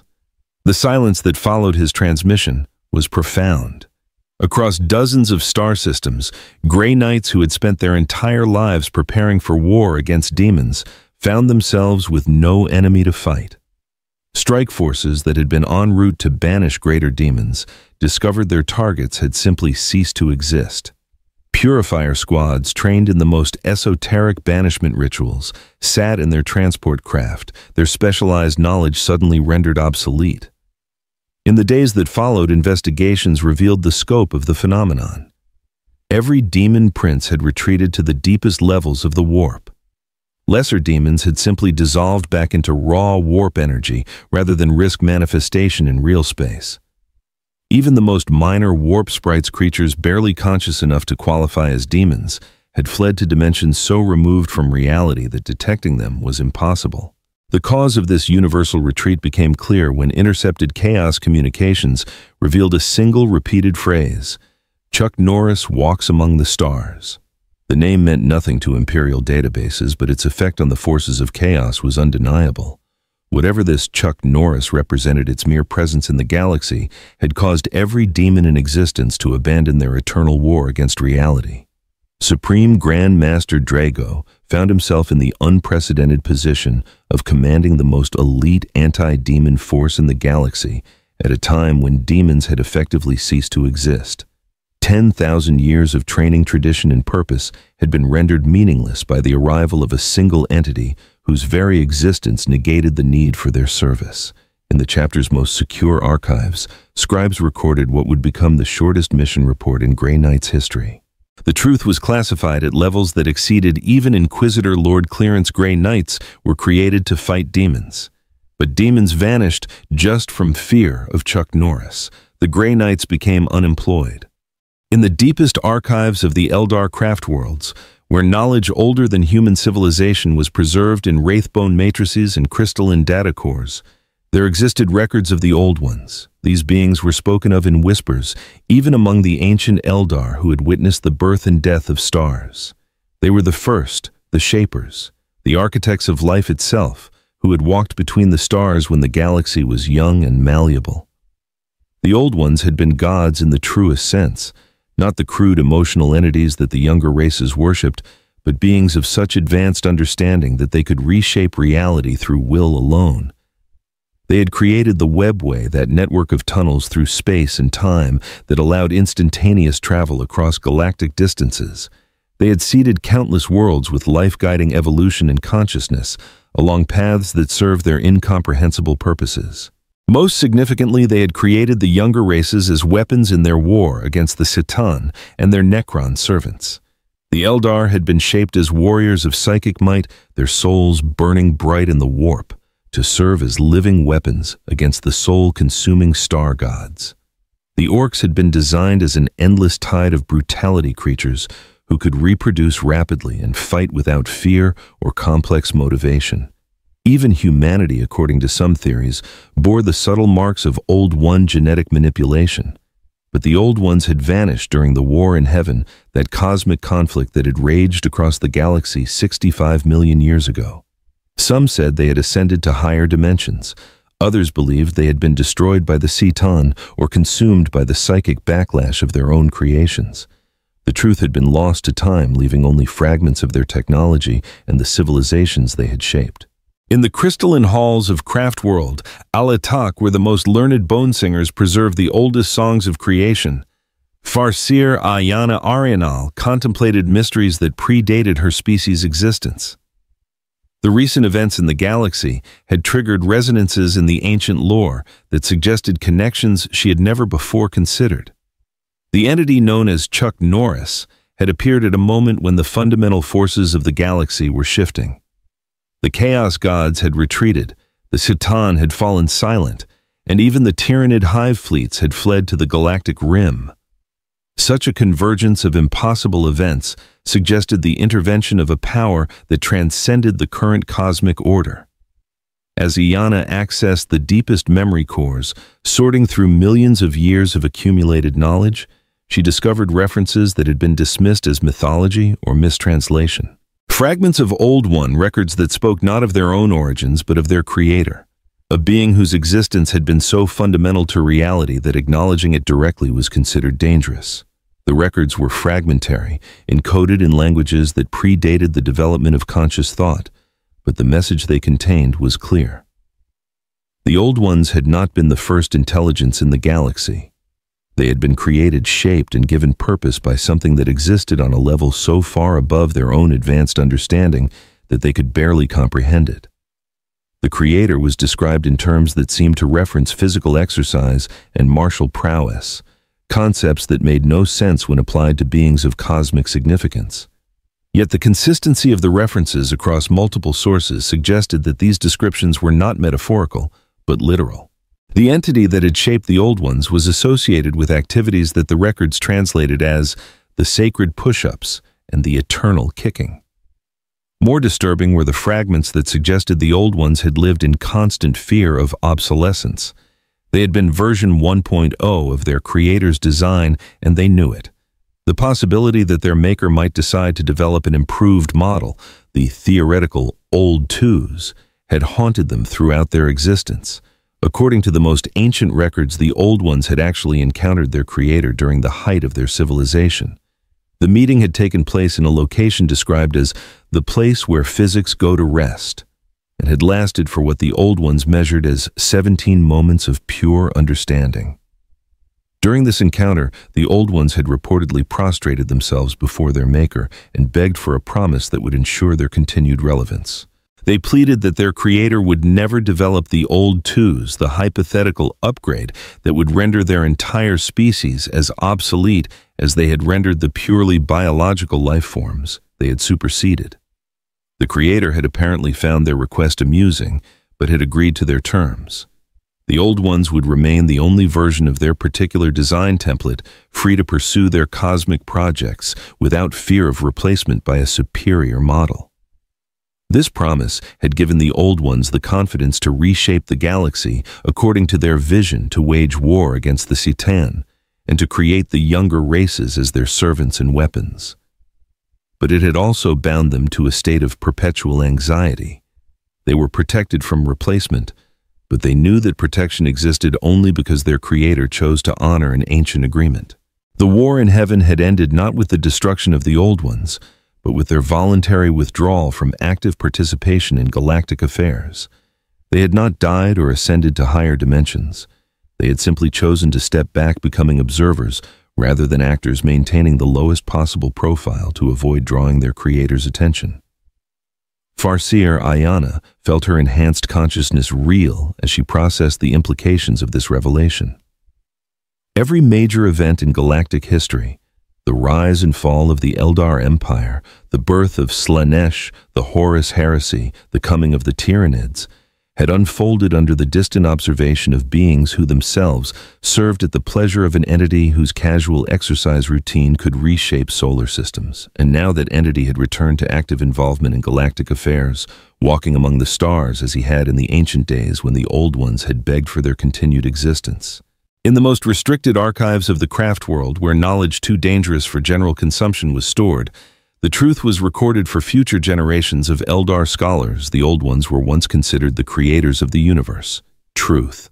The silence that followed his transmission was profound. Across dozens of star systems, Grey Knights who had spent their entire lives preparing for war against demons found themselves with no enemy to fight. Strike forces that had been en route to banish greater demons discovered their targets had simply ceased to exist. Purifier squads trained in the most esoteric banishment rituals sat in their transport craft, their specialized knowledge suddenly rendered obsolete. In the days that followed, investigations revealed the scope of the phenomenon. Every demon prince had retreated to the deepest levels of the warp. Lesser demons had simply dissolved back into raw warp energy rather than risk manifestation in real space. Even the most minor warp sprites, creatures barely conscious enough to qualify as demons, had fled to dimensions so removed from reality that detecting them was impossible. The cause of this universal retreat became clear when intercepted chaos communications revealed a single repeated phrase: Chuck Norris walks among the stars. The name meant nothing to Imperial databases, but its effect on the forces of chaos was undeniable. Whatever this Chuck Norris represented, its mere presence in the galaxy had caused every demon in existence to abandon their eternal war against reality. Supreme Grand Master Drago found himself in the unprecedented position of commanding the most elite anti-demon force in the galaxy at a time when demons had effectively ceased to exist. 10,000 years of training, tradition, and purpose had been rendered meaningless by the arrival of a single entity whose very existence negated the need for their service. In the chapter's most secure archives, scribes recorded what would become the shortest mission report in Grey Knight's history. The truth was classified at levels that exceeded even Inquisitor Lord Clearance. Grey Knights were created to fight demons. But demons vanished just from fear of Chuck Norris. The Grey Knights became unemployed. In the deepest archives of the Eldar craft worlds, where knowledge older than human civilization was preserved in wraithbone matrices and crystalline data cores, there existed records of the Old Ones. These beings were spoken of in whispers, even among the ancient Eldar who had witnessed the birth and death of stars. They were the first, the shapers, the architects of life itself, who had walked between the stars when the galaxy was young and malleable. The Old Ones had been gods in the truest sense, not the crude emotional entities that the younger races worshipped, but beings of such advanced understanding that they could reshape reality through will alone. They had created the Webway, that network of tunnels through space and time that allowed instantaneous travel across galactic distances. They had seeded countless worlds with life-guiding evolution and consciousness along paths that served their incomprehensible purposes. Most significantly, they had created the younger races as weapons in their war against the Citan and their Necron servants. The Eldar had been shaped as warriors of psychic might, their souls burning bright in the warp, to serve as living weapons against the soul-consuming star gods. The orcs had been designed as an endless tide of brutality creatures who could reproduce rapidly and fight without fear or complex motivation. Even humanity, according to some theories, bore the subtle marks of Old One genetic manipulation. But the Old Ones had vanished during the War in Heaven, that cosmic conflict that had raged across the galaxy 65 million years ago. Some said they had ascended to higher dimensions. Others believed they had been destroyed by the C'tan or consumed by the psychic backlash of their own creations. The truth had been lost to time, leaving only fragments of their technology and the civilizations they had shaped. In the crystalline halls of Craft World, Alatak, where the most learned bone singers preserved the oldest songs of creation, Farseer Ayana Arianal contemplated mysteries that predated her species' existence. The recent events in the galaxy had triggered resonances in the ancient lore that suggested connections she had never before considered. The entity known as Chuck Norris had appeared at a moment when the fundamental forces of the galaxy were shifting. The Chaos Gods had retreated, the C'tan had fallen silent, and even the Tyranid hive fleets had fled to the galactic rim. Such a convergence of impossible events suggested the intervention of a power that transcended the current cosmic order. As Ayana accessed the deepest memory cores, sorting through millions of years of accumulated knowledge, she discovered references that had been dismissed as mythology or mistranslation. Fragments of Old One records that spoke not of their own origins but of their creator, a being whose existence had been so fundamental to reality that acknowledging it directly was considered dangerous. The records were fragmentary, encoded in languages that predated the development of conscious thought, but the message they contained was clear. The Old Ones had not been the first intelligence in the galaxy. They had been created, shaped, and given purpose by something that existed on a level so far above their own advanced understanding that they could barely comprehend it. The Creator was described in terms that seemed to reference physical exercise and martial prowess, concepts that made no sense when applied to beings of cosmic significance. Yet the consistency of the references across multiple sources suggested that these descriptions were not metaphorical, but literal. The entity that had shaped the Old Ones was associated with activities that the records translated as the sacred push-ups and the eternal kicking. More disturbing were the fragments that suggested the Old Ones had lived in constant fear of obsolescence. They had been version 1.0 of their creator's design, and they knew it. The possibility that their maker might decide to develop an improved model, the theoretical Old Twos, had haunted them throughout their existence. According to the most ancient records, the Old Ones had actually encountered their creator during the height of their civilization. The meeting had taken place in a location described as the place where physics go to rest, and had lasted for what the Old Ones measured as 17 moments of pure understanding. During this encounter, the Old Ones had reportedly prostrated themselves before their maker and begged for a promise that would ensure their continued relevance. They pleaded that their creator would never develop the Old Twos, the hypothetical upgrade that would render their entire species as obsolete as they had rendered the purely biological life forms they had superseded. The creator had apparently found their request amusing, but had agreed to their terms. The Old Ones would remain the only version of their particular design template, free to pursue their cosmic projects without fear of replacement by a superior model. This promise had given the Old Ones the confidence to reshape the galaxy according to their vision to wage war against the C'tan and to create the younger races as their servants and weapons. But it had also bound them to a state of perpetual anxiety. They were protected from replacement, but they knew that protection existed only because their creator chose to honor an ancient agreement. The war in heaven had ended not with the destruction of the Old Ones, but with their voluntary withdrawal from active participation in galactic affairs. They had not died or ascended to higher dimensions. They had simply chosen to step back, becoming observers, rather than actors, maintaining the lowest possible profile to avoid drawing their creator's attention. Farseer Ayana felt her enhanced consciousness reel as she processed the implications of this revelation. Every major event in galactic history, the rise and fall of the Eldar Empire, the birth of Slaanesh, the Horus Heresy, the coming of the Tyranids, had unfolded under the distant observation of beings who themselves served at the pleasure of an entity whose casual exercise routine could reshape solar systems. And now that entity had returned to active involvement in galactic affairs, walking among the stars as he had in the ancient days when the Old Ones had begged for their continued existence. In the most restricted archives of the craft world, where knowledge too dangerous for general consumption was stored, the truth was recorded for future generations of Eldar scholars. The Old Ones were once considered the creators of the universe. Truth.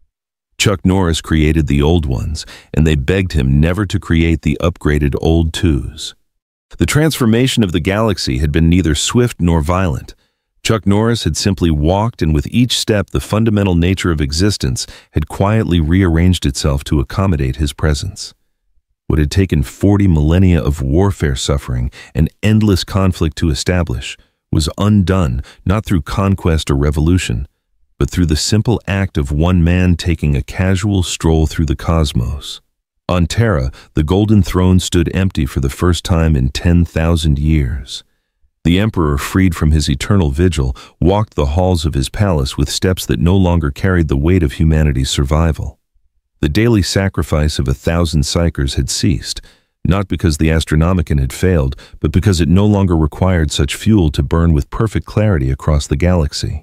Chuck Norris created the Old Ones, and they begged him never to create the upgraded Old Twos. The transformation of the galaxy had been neither swift nor violent. Chuck Norris had simply walked, and with each step the fundamental nature of existence had quietly rearranged itself to accommodate his presence. What had taken 40 millennia of warfare suffering and endless conflict to establish was undone not through conquest or revolution, but through the simple act of one man taking a casual stroll through the cosmos. On Terra, the Golden Throne stood empty for the first time in 10,000 years. The Emperor, freed from his eternal vigil, walked the halls of his palace with steps that no longer carried the weight of humanity's survival. The daily sacrifice of 1,000 psychers had ceased, not because the Astronomicon had failed, but because it no longer required such fuel to burn with perfect clarity across the galaxy.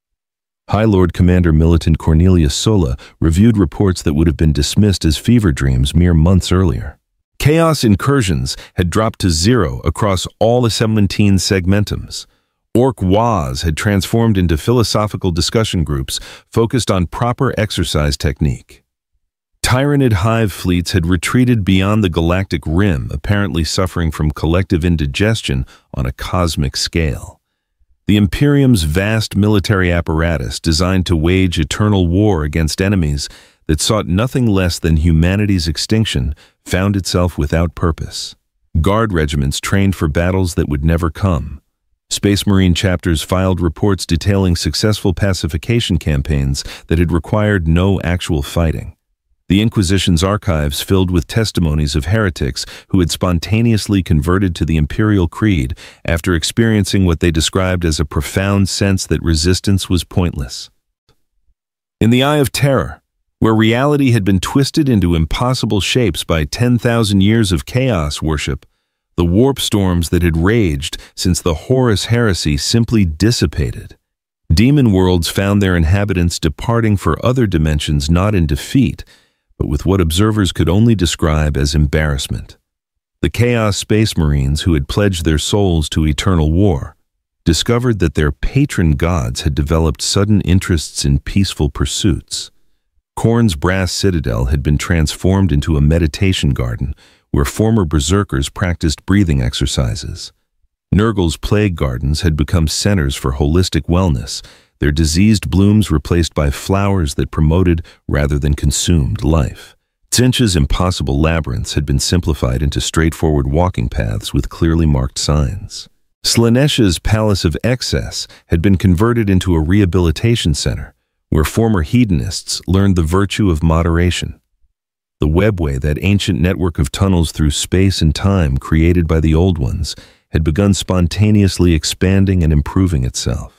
High Lord Commander Militant Cornelius Sola reviewed reports that would have been dismissed as fever dreams mere months earlier. Chaos incursions had dropped to 0 across all Assemblytine segmentums. Orc Waz had transformed into philosophical discussion groups focused on proper exercise technique. Tyranid hive fleets had retreated beyond the galactic rim, apparently suffering from collective indigestion on a cosmic scale. The Imperium's vast military apparatus, designed to wage eternal war against enemies that sought nothing less than humanity's extinction, found itself without purpose. Guard regiments trained for battles that would never come. Space Marine chapters filed reports detailing successful pacification campaigns that had required no actual fighting. The Inquisition's archives filled with testimonies of heretics who had spontaneously converted to the Imperial Creed after experiencing what they described as a profound sense that resistance was pointless. In the Eye of Terror, where reality had been twisted into impossible shapes by 10,000 years of chaos worship, the warp storms that had raged since the Horus heresy simply dissipated. Demon worlds found their inhabitants departing for other dimensions not in defeat, but with what observers could only describe as embarrassment. The Chaos Space Marines, who had pledged their souls to eternal war, discovered that their patron gods had developed sudden interests in peaceful pursuits. Khorne's brass citadel had been transformed into a meditation garden where former berserkers practiced breathing exercises. Nurgle's plague gardens had become centers for holistic wellness, their diseased blooms replaced by flowers that promoted rather than consumed life. Tzeentch's impossible labyrinths had been simplified into straightforward walking paths with clearly marked signs. Slaanesha's Palace of Excess had been converted into a rehabilitation center, where former hedonists learned the virtue of moderation. The webway, that ancient network of tunnels through space and time created by the Old Ones, had begun spontaneously expanding and improving itself.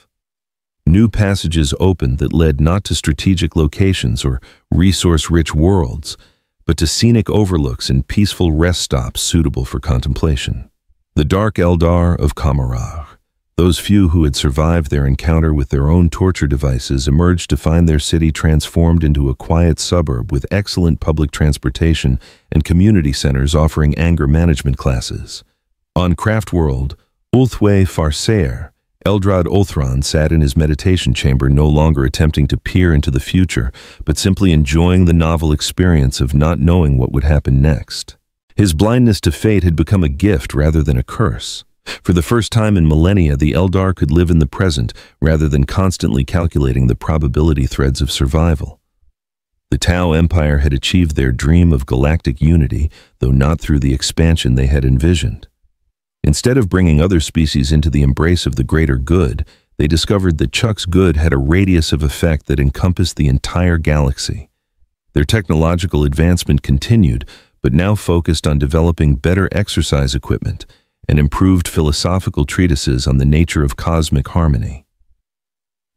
New passages opened that led not to strategic locations or resource-rich worlds, but to scenic overlooks and peaceful rest stops suitable for contemplation. The Dark Eldar of Kamaragh, those few who had survived their encounter with their own torture devices, emerged to find their city transformed into a quiet suburb with excellent public transportation and community centers offering anger management classes. On Craftworld, Ulthwé Farseer, Eldrad Ulthron sat in his meditation chamber, no longer attempting to peer into the future, but simply enjoying the novel experience of not knowing what would happen next. His blindness to fate had become a gift rather than a curse. For the first time in millennia, the Eldar could live in the present rather than constantly calculating the probability threads of survival. The Tau Empire had achieved their dream of galactic unity, though not through the expansion they had envisioned. Instead of bringing other species into the embrace of the greater good, they discovered that Chuck's good had a radius of effect that encompassed the entire galaxy. Their technological advancement continued, but now focused on developing better exercise equipment and improved philosophical treatises on the nature of cosmic harmony.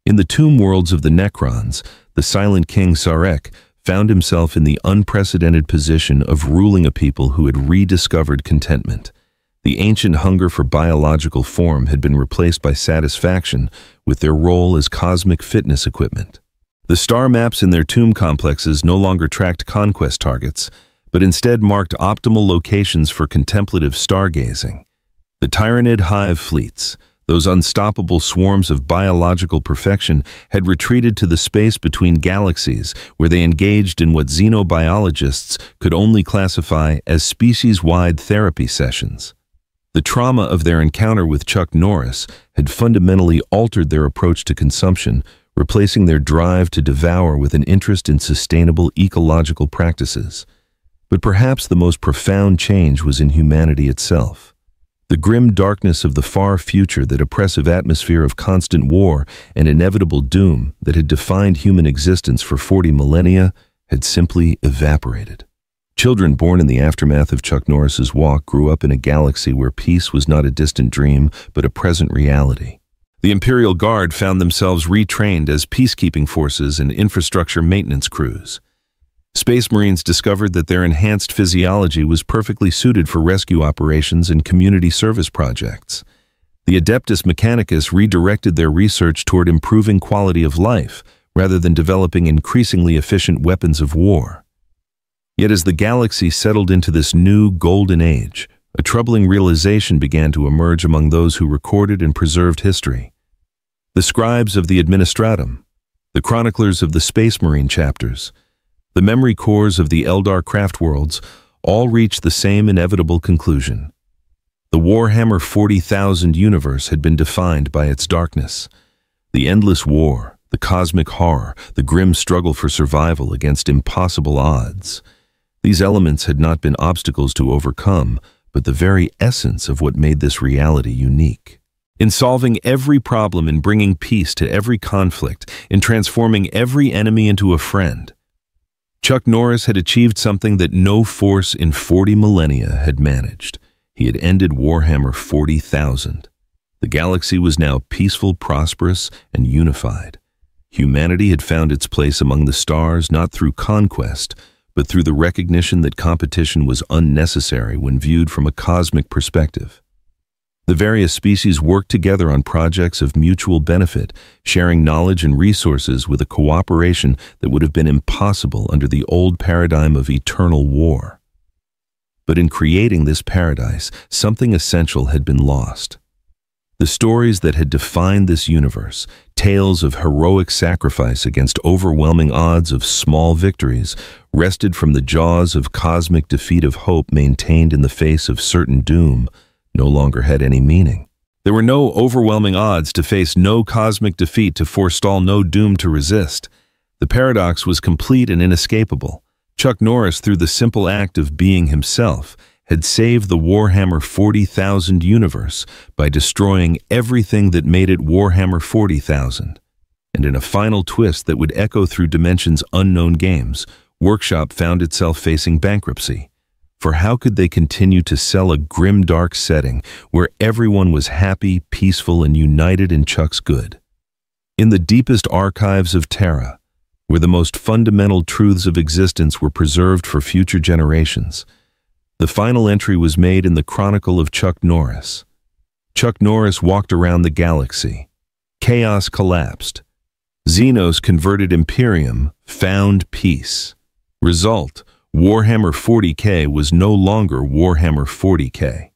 In the tomb worlds of the Necrons, the Silent King Sarek found himself in the unprecedented position of ruling a people who had rediscovered contentment. The ancient hunger for biological form had been replaced by satisfaction with their role as cosmic fitness equipment. The star maps in their tomb complexes no longer tracked conquest targets, but instead marked optimal locations for contemplative stargazing. The Tyranid hive fleets, those unstoppable swarms of biological perfection, had retreated to the space between galaxies, where they engaged in what xenobiologists could only classify as species-wide therapy sessions. The trauma of their encounter with Chuck Norris had fundamentally altered their approach to consumption, replacing their drive to devour with an interest in sustainable ecological practices. But perhaps the most profound change was in humanity itself. The grim darkness of the far future, that oppressive atmosphere of constant war and inevitable doom that had defined human existence for 40 millennia, had simply evaporated. Children born in the aftermath of Chuck Norris's walk grew up in a galaxy where peace was not a distant dream, but a present reality. The Imperial Guard found themselves retrained as peacekeeping forces and infrastructure maintenance crews. Space Marines discovered that their enhanced physiology was perfectly suited for rescue operations and community service projects. The Adeptus Mechanicus redirected their research toward improving quality of life, rather than developing increasingly efficient weapons of war. Yet as the galaxy settled into this new golden age, a troubling realization began to emerge among those who recorded and preserved history. The scribes of the Administratum, the chroniclers of the Space Marine chapters, the memory cores of the Eldar craft worlds all reached the same inevitable conclusion. The Warhammer 40,000 universe had been defined by its darkness. The endless war, the cosmic horror, the grim struggle for survival against impossible odds. These elements had not been obstacles to overcome, but the very essence of what made this reality unique. In solving every problem, in bringing peace to every conflict, in transforming every enemy into a friend, Chuck Norris had achieved something that no force in 40 millennia had managed. He had ended Warhammer 40,000. The galaxy was now peaceful, prosperous, and unified. Humanity had found its place among the stars not through conquest, but through the recognition that competition was unnecessary when viewed from a cosmic perspective. The various species worked together on projects of mutual benefit, sharing knowledge and resources with a cooperation that would have been impossible under the old paradigm of eternal war. But in creating this paradise, something essential had been lost. The stories that had defined this universe, tales of heroic sacrifice against overwhelming odds of small victories, wrested from the jaws of cosmic defeat of hope maintained in the face of certain doom, no longer had any meaning. There were no overwhelming odds to face no cosmic defeat to forestall no doom to resist. The paradox was complete and inescapable. Chuck Norris, through the simple act of being himself, had saved the Warhammer 40,000 universe by destroying everything that made it Warhammer 40,000. And in a final twist that would echo through Dimension's unknown games, Workshop found itself facing bankruptcy. For how could they continue to sell a grim, dark setting where everyone was happy, peaceful, and united in Chuck's good? In the deepest archives of Terra, where the most fundamental truths of existence were preserved for future generations, the final entry was made in the Chronicle of Chuck Norris. Chuck Norris walked around the galaxy. Chaos collapsed. Xenos converted Imperium, found peace. Result: Warhammer 40K was no longer Warhammer 40K.